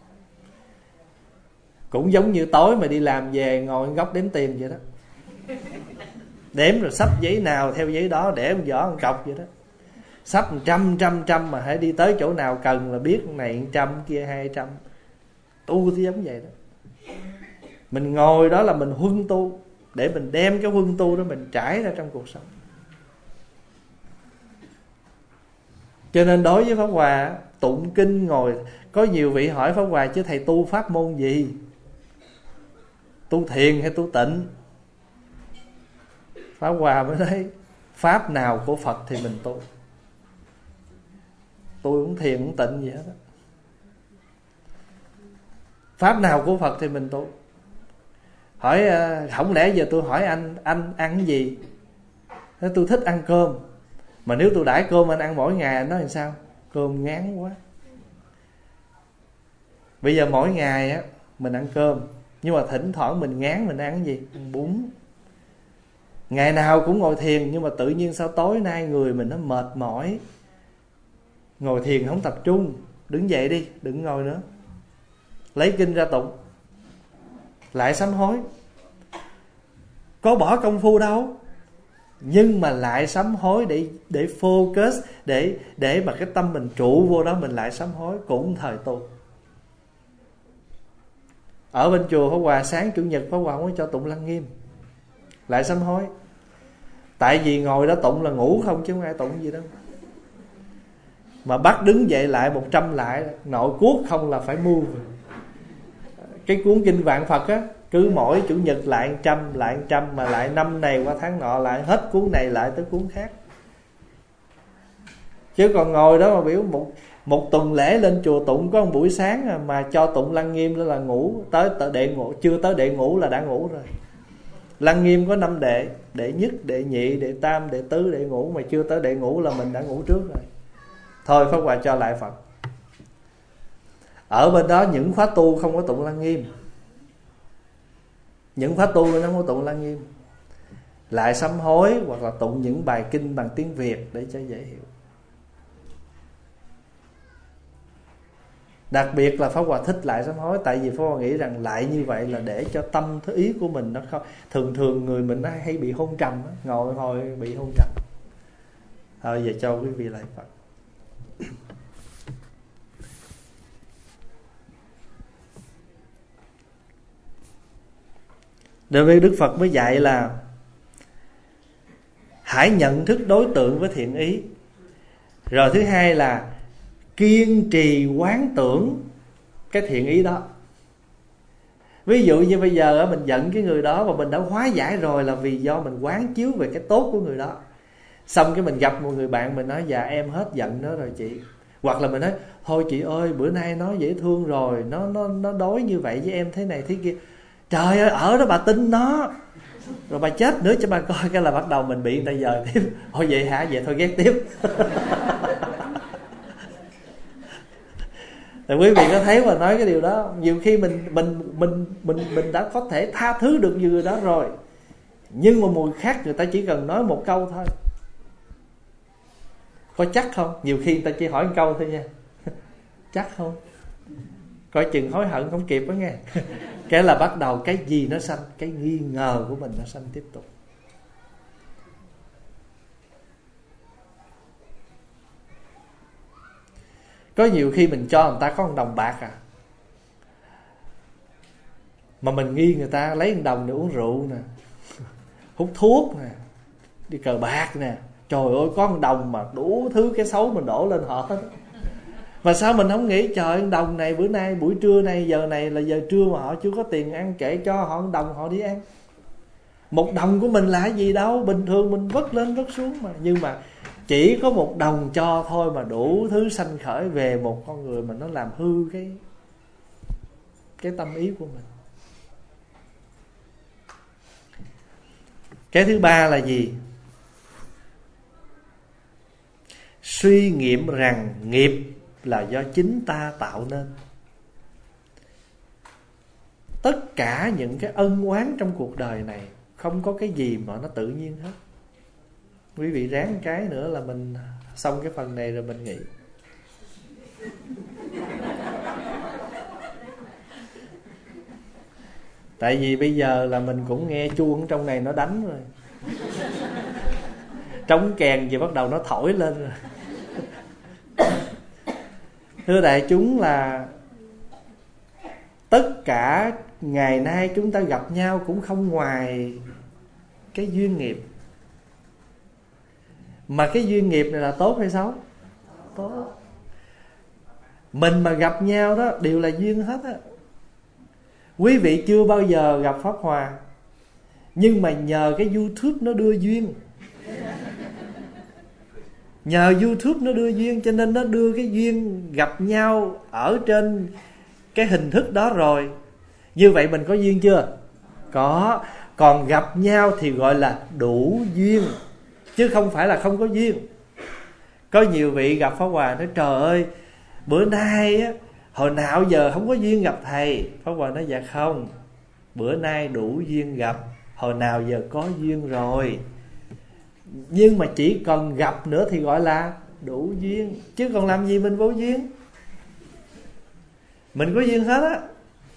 Cũng giống như tối mà đi làm về ngồi góc đếm tiền vậy đó. Đếm rồi sắp giấy nào theo giấy đó, để một giỏ một cọc vậy đó. Sắp 100 mà hãy đi tới chỗ nào cần là biết này 100 kia 200. Tu thì giống vậy đó. Mình ngồi đó là mình huân tu, để mình đem cái huân tu đó mình trải ra trong cuộc sống. Cho nên đối với Pháp Hòa, tụng kinh ngồi, có nhiều vị hỏi Pháp Hòa chứ thầy tu pháp môn gì? Tu thiền hay tu tịnh? Pháp Hòa mới nói pháp nào của Phật thì mình tu. Tôi cũng thiền cũng tịnh gì hết đó. Pháp nào của Phật thì mình tu. Hỏi không lẽ giờ tôi hỏi anh ăn cái gì? Nói tôi thích ăn cơm. Mà nếu tôi đãi cơm anh ăn mỗi ngày, anh nói làm sao? Cơm ngán quá. Bây giờ mỗi ngày á mình ăn cơm, nhưng mà thỉnh thoảng mình ngán mình ăn cái gì? Ăn bún. Ngày nào cũng ngồi thiền, nhưng mà tự nhiên sao tối nay người mình nó mệt mỏi, ngồi thiền không tập trung. Đứng dậy đi, đừng ngồi nữa, lấy kinh ra tụng, lại sám hối. Có bỏ công phu đâu, nhưng mà lại sám hối để focus, để mà cái tâm mình trụ vô đó, mình lại sám hối, cũng thời tu. Ở bên chùa Pháp Hòa sáng chủ nhật Pháp Hòa không có cho tụng Lăng Nghiêm, lại sám hối. Tại vì ngồi đó tụng là ngủ không, chứ không ai tụng gì đâu. Mà bắt đứng dậy lại 100 lại, nội cuốc không là phải move. Cái cuốn kinh Vạn Phật á, cứ mỗi chủ nhật lại 100, lại 100, mà lại năm này qua tháng nọ lại hết cuốn này lại tới cuốn khác. Chứ còn ngồi đó mà biểu một tuần lễ lên chùa tụng có một buổi sáng mà cho tụng Lăng Nghiêm đó là ngủ, tới đệ ngủ, chưa tới đệ ngủ là đã ngủ rồi. Lăng Nghiêm có 5 đệ, đệ nhất, đệ nhị, đệ tam, đệ tứ, đệ ngũ, mà chưa tới đệ ngũ là mình đã ngủ trước rồi. Thôi Pháp Hòa cho lại Phật. Ở bên đó những khóa tu không có tụng Lăng Nghiêm, những khóa tu nó không có tụng Lăng Nghiêm, lại sám hối hoặc là tụng những bài kinh bằng tiếng Việt để cho dễ hiểu. Đặc biệt là Pháp Hòa thích lại sám hối, tại vì Pháp Hòa nghĩ rằng lại như vậy là để cho tâm thứ ý của mình nó không. Thường người mình nó hay bị hôn trầm, ngồi hồi bị hôn trầm. Thôi giờ cho quý vị lại Phật. Đối với Đức Phật mới dạy là hãy nhận thức đối tượng với thiện ý. Rồi thứ hai là kiên trì quán tưởng cái thiện ý đó. Ví dụ như bây giờ mình giận cái người đó, và mình đã hóa giải rồi là vì do mình quán chiếu về cái tốt của người đó. Xong cái mình gặp một người bạn, mình nói dạ em hết giận nó rồi chị. Hoặc là mình nói thôi chị ơi bữa nay nó dễ thương rồi, nó đối như vậy với em thế này thế kia. Trời ơi ở đó bà tin nó, rồi bà chết nữa cho bà coi. Cái là bắt đầu mình bị người ta dời tiếp. Ôi vậy hả, vậy thôi ghét tiếp. Thì quý vị có thấy mà nói cái điều đó, nhiều khi mình đã có thể tha thứ được như người đó rồi, nhưng mà mùi khác người ta chỉ cần nói một câu thôi. Có chắc không? Nhiều khi người ta chỉ hỏi một câu thôi nha. Chắc không? Coi chừng hối hận không kịp đó nghe. Cái là bắt đầu cái gì nó sanh, cái nghi ngờ của mình nó sanh tiếp tục. Có nhiều khi mình cho người ta có 1 đồng bạc mà mình nghi người ta lấy 1 đồng để uống rượu nè, hút thuốc nè, đi cờ bạc nè. Trời ơi có 1 đồng mà đủ thứ cái xấu mình đổ lên họ hết. Mà sao mình không nghĩ trời 1 đồng này bữa nay buổi trưa này giờ này là giờ trưa mà họ chưa có tiền ăn, kể cho họ 1 đồng họ đi ăn. Một đồng của mình là gì đâu, bình thường mình vất lên vất xuống mà. Nhưng mà chỉ có một đồng cho thôi mà đủ thứ sanh khởi về một con người, mà nó làm hư cái tâm ý của mình. Cái thứ ba là gì? Suy nghiệm rằng nghiệp là do chính ta tạo nên. Tất cả những cái ân oán trong cuộc đời này không có cái gì mà nó tự nhiên hết. Quý vị ráng cái nữa là mình xong cái phần này rồi mình nghỉ. Tại vì bây giờ là mình cũng nghe chuông trong này nó đánh rồi, trống kèn gì bắt đầu nó thổi lên rồi. Thưa đại chúng, là tất cả ngày nay chúng ta gặp nhau cũng không ngoài cái duyên nghiệp. Mà cái duyên nghiệp này là tốt hay xấu? Tốt. Mình mà gặp nhau đó đều là duyên hết á. Quý vị chưa bao giờ gặp Pháp Hòa, nhưng mà nhờ cái YouTube nó đưa duyên. Nhờ YouTube nó đưa duyên, cho nên nó đưa cái duyên gặp nhau ở trên cái hình thức đó rồi. Như vậy mình có duyên chưa? Có. Còn gặp nhau thì gọi là đủ duyên, chứ không phải là không có duyên. Có nhiều vị gặp Pháp Hòa nói trời ơi, bữa nay á, hồi nào giờ không có duyên gặp thầy. Pháp Hòa nói dạ không, bữa nay đủ duyên gặp, hồi nào giờ có duyên rồi. Nhưng mà chỉ cần gặp nữa thì gọi là đủ duyên, chứ còn làm gì mình vô duyên. Mình có duyên hết á.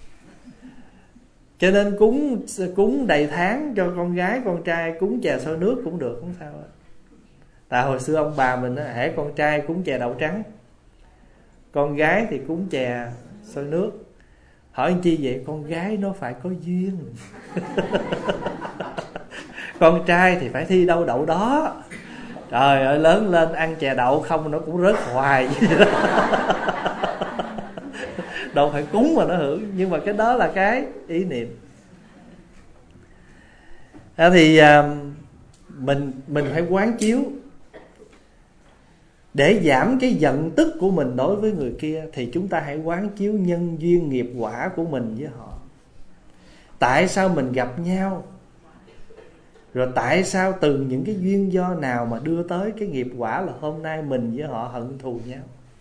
Cho nên cúng đầy tháng cho con gái con trai, cúng chè xôi nước cũng được, không sao hết. Tại hồi xưa ông bà mình á, hễ con trai cúng chè đậu trắng, con gái thì cúng chè xôi nước. Hỏi anh chi vậy? Con gái nó phải có duyên. Con trai thì phải thi đâu đậu đó. Trời ơi, lớn lên ăn chè đậu không nó cũng rớt hoài. Đâu phải cúng mà nó hưởng. Nhưng mà cái đó là cái ý niệm. Thì mình phải quán chiếu. Để giảm cái giận tức của mình đối với người kia, thì chúng ta hãy quán chiếu nhân duyên nghiệp quả của mình với họ. Tại sao mình gặp nhau? Rồi tại sao từ những cái duyên do nào mà đưa tới cái nghiệp quả là hôm nay mình với họ hận thù nhau?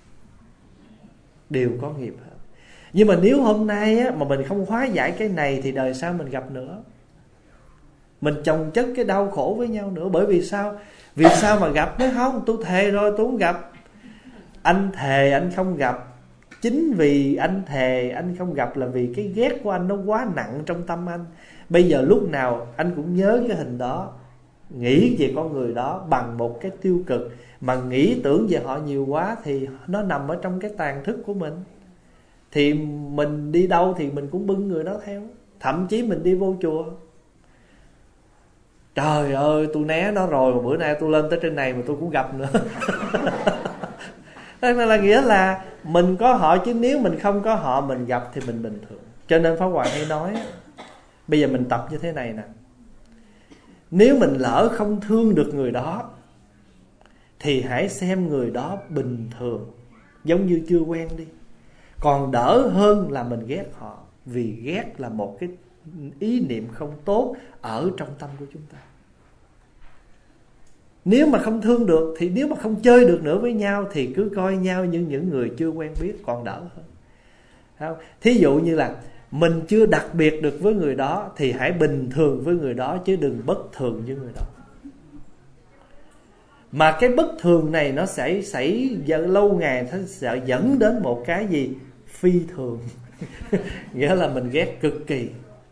Đều có nghiệp hết. Nhưng mà nếu hôm nay á, mà mình không hóa giải cái này thì đời sau mình gặp nữa. Mình chồng chất cái đau khổ với nhau nữa. Bởi vì sao? Vì sao mà gặp? Nói không, tôi thề rồi tôi không gặp. Anh thề anh không gặp. Chính vì anh thề anh không gặp là vì cái ghét của anh nó quá nặng trong tâm anh. Bây giờ lúc nào anh cũng nhớ cái hình đó, nghĩ về con người đó bằng một cái tiêu cực. Mà nghĩ tưởng về họ nhiều quá thì nó nằm ở trong cái tàn thức của mình. Thì mình đi đâu thì mình cũng bưng người đó theo. Thậm chí mình đi vô chùa, trời ơi tôi né nó rồi mà bữa nay tôi lên tới trên này mà tôi cũng gặp nữa. Đó là nghĩa là mình có họ, chứ nếu mình không có họ mình gặp thì mình bình thường. Cho nên Pháp Hòa hay nói, bây giờ mình tập như thế này nè. Nếu mình lỡ không thương được người đó thì hãy xem người đó bình thường, giống như chưa quen đi. Còn đỡ hơn là mình ghét họ. Vì ghét là một cái ý niệm không tốt ở trong tâm của chúng ta. Nếu mà không thương được, thì nếu mà không chơi được nữa với nhau, thì cứ coi nhau như những người chưa quen biết, còn đỡ hơn. Thí dụ như là mình chưa đặc biệt được với người đó, thì hãy bình thường với người đó, chứ đừng bất thường với người đó. Mà cái bất thường này nó sẽ xảy lâu ngày, nó sẽ dẫn đến một cái gì? Phi thường. Nghĩa là mình ghét cực kỳ.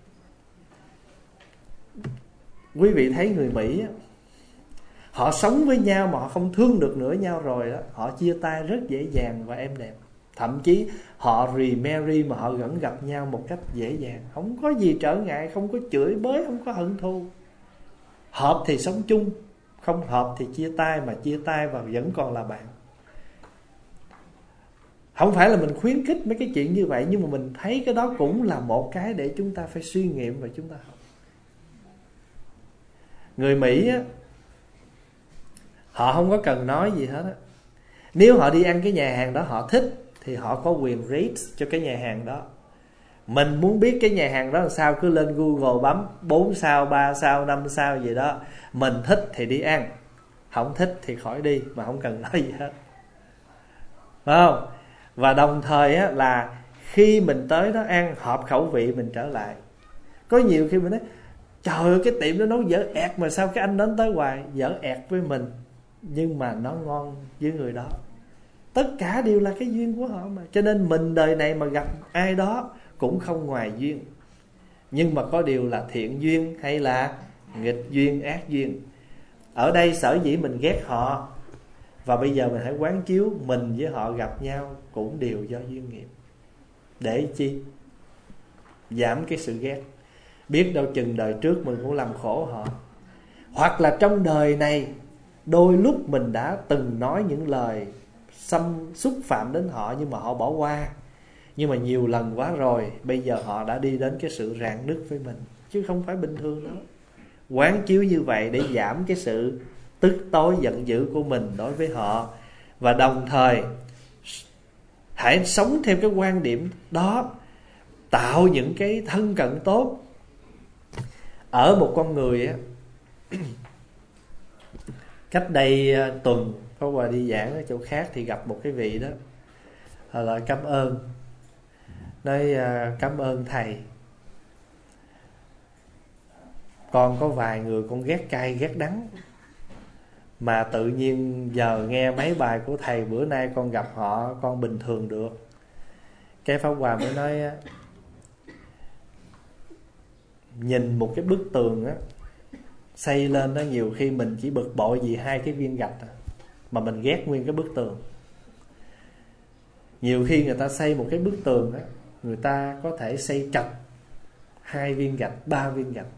Quý vị thấy người Mỹ á, họ sống với nhau mà họ không thương được nữa nhau rồi đó, họ chia tay rất dễ dàng và êm đẹp. Thậm chí họ remarry mà họ vẫn gặp nhau một cách dễ dàng, không có gì trở ngại, không có chửi bới, không có hận thù. Hợp thì sống chung, không hợp thì chia tay, mà chia tay và vẫn còn là bạn. Không phải là mình khuyến khích mấy cái chuyện như vậy, nhưng mà mình thấy cái đó cũng là một cái để chúng ta phải suy nghiệm và chúng ta học. Người Mỹ á, họ không có cần nói gì hết á. Nếu họ đi ăn cái nhà hàng đó họ thích thì họ có quyền rate cho cái nhà hàng đó. Mình muốn biết cái nhà hàng đó làm sao, cứ lên Google bấm 4 sao, 3 sao, 5 sao gì đó. Mình thích thì đi ăn, không thích thì khỏi đi, mà không cần nói gì hết, phải không? Và đồng thời á, là khi mình tới đó ăn hợp khẩu vị mình trở lại. Có nhiều khi mình nói trời ơi cái tiệm đó nấu dở ẹt mà sao cái anh đến tới hoài. Dở ẹt với mình nhưng mà nó ngon với người đó. Tất cả đều là cái duyên của họ mà. Cho nên mình đời này mà gặp ai đó cũng không ngoài duyên. Nhưng mà có điều là thiện duyên hay là nghịch duyên, ác duyên. Ở đây sở dĩ mình ghét họ, và bây giờ mình hãy quán chiếu mình với họ gặp nhau cũng đều do duyên nghiệp. Để chi? Giảm cái sự ghét. Biết đâu chừng đời trước mình cũng làm khổ họ. Hoặc là trong đời này đôi lúc mình đã từng nói những lời xúc phạm đến họ nhưng mà họ bỏ qua. Nhưng mà nhiều lần quá rồi, bây giờ họ đã đi đến cái sự rạn nứt với mình, chứ không phải bình thường đó. Quán chiếu như vậy để giảm cái sự tức tối giận dữ của mình đối với họ. Và đồng thời hãy sống theo cái quan điểm đó, tạo những cái thân cận tốt. Ở một con người á, cách đây tuần có qua đi giảng ở chỗ khác thì gặp một cái vị đó là cảm ơn. Nói cảm ơn thầy, con có vài người con ghét cay ghét đắng, mà tự nhiên giờ nghe mấy bài của thầy bữa nay con gặp họ con bình thường được. Cái Pháp Hòa mới nói nhìn một cái bức tường á xây lên đó, nhiều khi mình chỉ bực bội vì 2 cái viên gạch mà mình ghét nguyên cái bức tường. Nhiều khi người ta xây một cái bức tường á, người ta có thể xây trật 2 viên gạch, 3 viên gạch.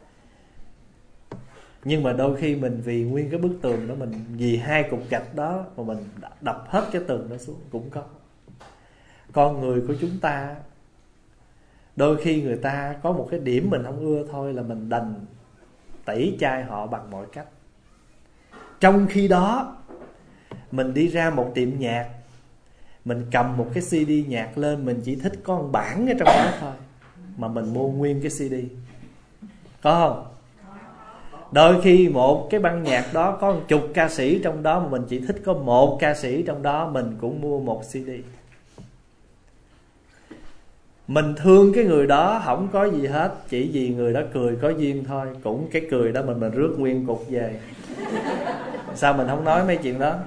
Nhưng mà đôi khi mình vì nguyên cái bức tường đó, mình vì 2 cục gạch đó mà mình đập hết cái tường đó xuống cũng có. Con người của chúng ta đôi khi người ta có một cái điểm mình không ưa thôi là mình đành tẩy chay họ bằng mọi cách. Trong khi đó mình đi ra một tiệm nhạc, mình cầm một cái CD nhạc lên, mình chỉ thích có một bản ở trong đó thôi mà mình mua nguyên cái CD, có không? Đôi khi một cái băng nhạc đó có 10 ca sĩ trong đó mà mình chỉ thích có 1 ca sĩ trong đó, mình cũng mua 1 CD. Mình thương cái người đó không có gì hết, chỉ vì người đó cười có duyên thôi. Cũng cái cười đó mình rước nguyên cục về. Sao mình không nói mấy chuyện đó?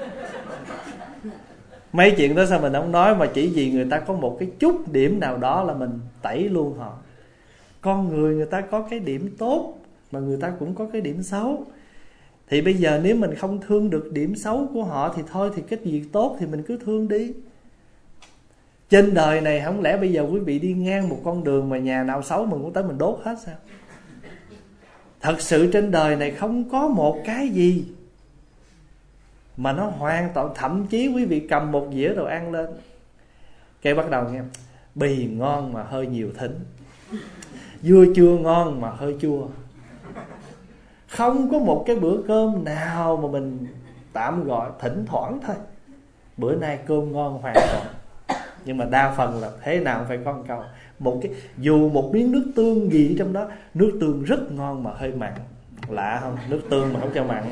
Mấy chuyện đó sao mình không nói, mà chỉ vì người ta có một cái chút điểm nào đó là mình tẩy luôn họ. Con người ta có cái điểm tốt mà người ta cũng có cái điểm xấu. Thì bây giờ nếu mình không thương được điểm xấu của họ thì thôi, thì cái gì tốt thì mình cứ thương đi. Trên đời này không lẽ bây giờ quý vị đi ngang một con đường mà nhà nào xấu mình cũng tới mình đốt hết sao? Thật sự trên đời này không có một cái gì mà nó hoàn toàn. Thậm chí quý vị cầm một dĩa đồ ăn lên, cái bắt đầu nghe bì ngon mà hơi nhiều thính, dưa chua ngon mà hơi chua. Không có một cái bữa cơm nào mà mình tạm gọi thỉnh thoảng thôi, bữa nay cơm ngon hoàn toàn. Nhưng mà đa phần là thế nào phải có một câu, dù một miếng nước tương gì trong đó, nước tương rất ngon mà hơi mặn. Lạ không? Nước tương mà không cho mặn.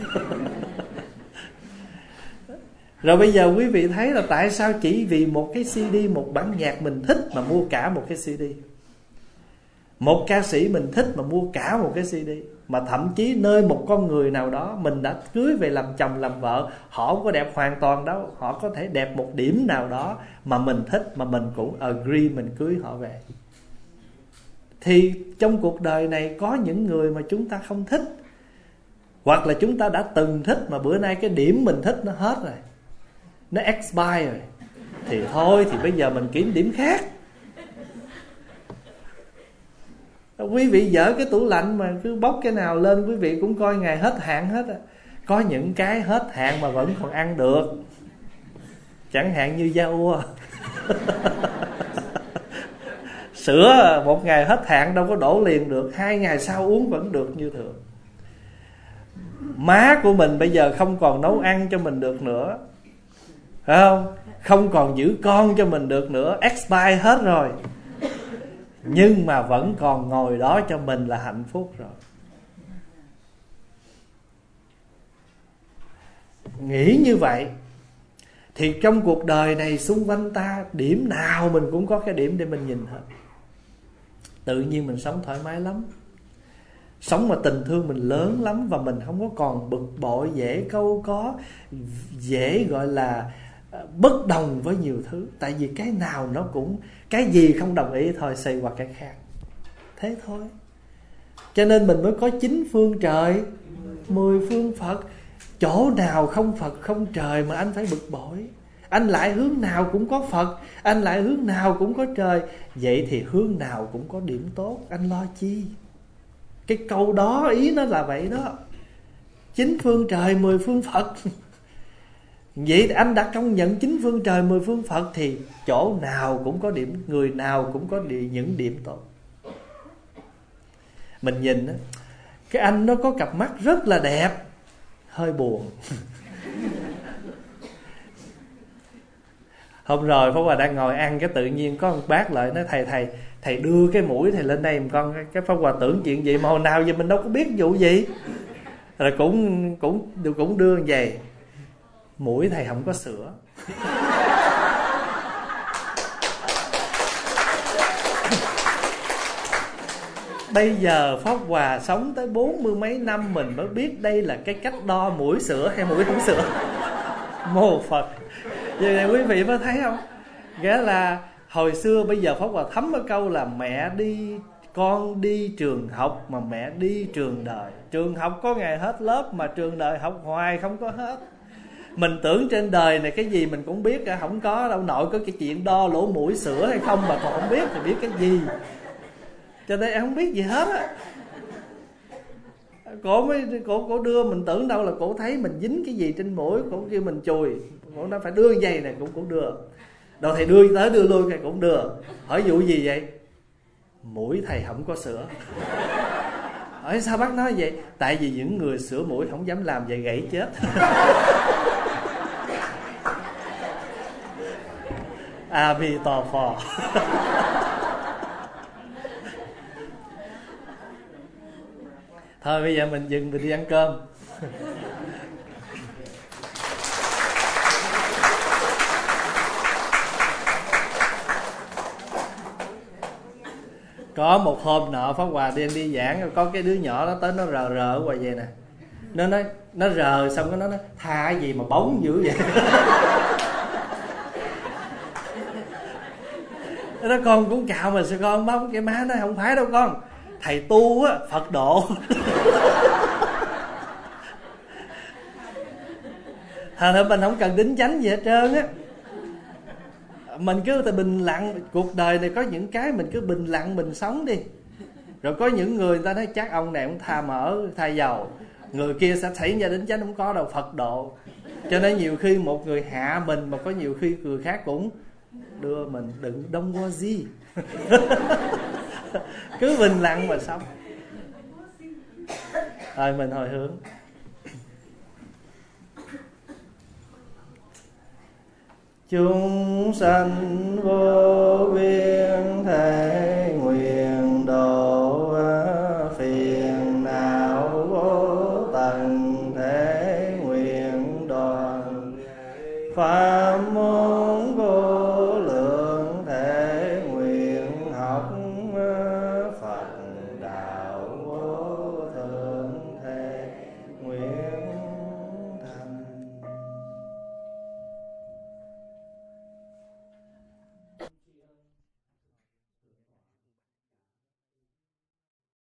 Rồi bây giờ quý vị thấy là tại sao chỉ vì một cái CD, một bản nhạc mình thích mà mua cả một cái CD, một ca sĩ mình thích mà mua cả một cái CD. Mà thậm chí nơi một con người nào đó mình đã cưới về làm chồng làm vợ, họ không có đẹp hoàn toàn đâu, họ có thể đẹp một điểm nào đó mà mình thích, mà mình cũng agree mình cưới họ về. Thì trong cuộc đời này có những người mà chúng ta không thích, hoặc là chúng ta đã từng thích mà bữa nay cái điểm mình thích nó hết rồi, nó expire rồi, thì thôi thì bây giờ mình kiếm điểm khác. Quý vị dỡ cái tủ lạnh mà cứ bóc cái nào lên quý vị cũng coi ngày hết hạn hết à. Có những cái hết hạn mà vẫn còn ăn được, chẳng hạn như da ua. Sữa một ngày hết hạn đâu có đổ liền được, 2 ngày sau uống vẫn được như thường. Má của mình bây giờ không còn nấu ăn cho mình được nữa, phải không? Không còn giữ con cho mình được nữa, expire hết rồi, nhưng mà vẫn còn ngồi đó cho mình là hạnh phúc rồi. Nghĩ như vậy thì trong cuộc đời này xung quanh ta, điểm nào mình cũng có cái điểm để mình nhìn hết. Tự nhiên mình sống thoải mái lắm. Sống mà tình thương mình lớn lắm, và mình không có còn bực bội, dễ câu có, dễ gọi là bất đồng với nhiều thứ. Tại vì cái nào nó cũng, cái gì không đồng ý thôi xây qua cái khác, thế thôi. Cho nên mình mới có 9 phương trời, 10 phương Phật. Chỗ nào không Phật không trời mà anh phải bực bội? Anh lại hướng nào cũng có Phật, anh lại hướng nào cũng có trời, vậy thì hướng nào cũng có điểm tốt, anh lo chi? Cái câu đó ý nó là vậy đó. 9 phương trời 10 phương Phật. Vậy thì anh đã công nhận 9 phương trời 10 phương Phật, thì chỗ nào cũng có điểm, người nào cũng có những điểm tốt. Mình nhìn đó, cái anh nó có cặp mắt rất là đẹp, hơi buồn. Hôm rồi Pháp Hòa đang ngồi ăn, cái tự nhiên có một bác lại nói thầy đưa cái mũi thầy lên đây một con. Cái Pháp Hòa tưởng chuyện gì mà hồi nào giờ mình đâu có biết vụ gì, rồi cũng đưa như vậy. Mũi thầy không có sữa. Bây giờ Pháp Hòa sống tới 40 mấy năm mình mới biết đây là cái cách đo mũi sữa hay mũi không sữa. Mô Phật. Vậy này quý vị mới thấy không? Nghĩa là hồi xưa, bây giờ Pháp Hòa thấm cái câu là mẹ đi, con đi trường học mà mẹ đi trường đời. Trường học có ngày hết lớp, mà trường đời học hoài không có hết. Mình tưởng trên đời này cái gì mình cũng biết cả, không có đâu. Nội có cái chuyện đo lỗ mũi sữa hay không mà còn không biết thì biết cái gì? Cho nên em không biết gì hết á. Cổ đưa mình tưởng đâu là cổ thấy mình dính cái gì trên mũi, cổ kêu mình chùi, cổ nói phải đưa giày này cũng đưa. Đâu thầy đưa tới đưa lui, thầy cũng đưa. Hỏi vụ gì vậy? Mũi thầy không có sữa. Hỏi sao bác nói vậy? Tại vì những người sửa mũi không dám làm vậy gãy chết. A Bi To Phò. Thôi bây giờ mình dừng, mình đi ăn cơm. Có một hôm nọ Pháp Hòa đi giảng, có cái đứa nhỏ đó tới nó rờ ngoài vậy nè. Nó nói, nó rờ xong cái nó nói tha cái gì mà bóng dữ vậy. Nó nói con cũng cạo mà sao con bóng? Cái má nói không phải đâu con, thầy tu á, Phật độ. Thành ra mình không cần đính chánh gì hết trơn á. Mình cứ bình lặng. Cuộc đời này có những cái mình cứ bình lặng mình sống đi. Rồi có những người ta nói chắc ông này cũng tha mỡ tha dầu, người kia sẽ xảy ra đính chánh, không có đâu, Phật độ. Cho nên nhiều khi một người hạ mình, mà có nhiều khi người khác cũng đưa mình. Đừng đông qua gì. Cứ bình lặng mà sống. Rồi mình hồi hướng. Chúng sanh vô biên thể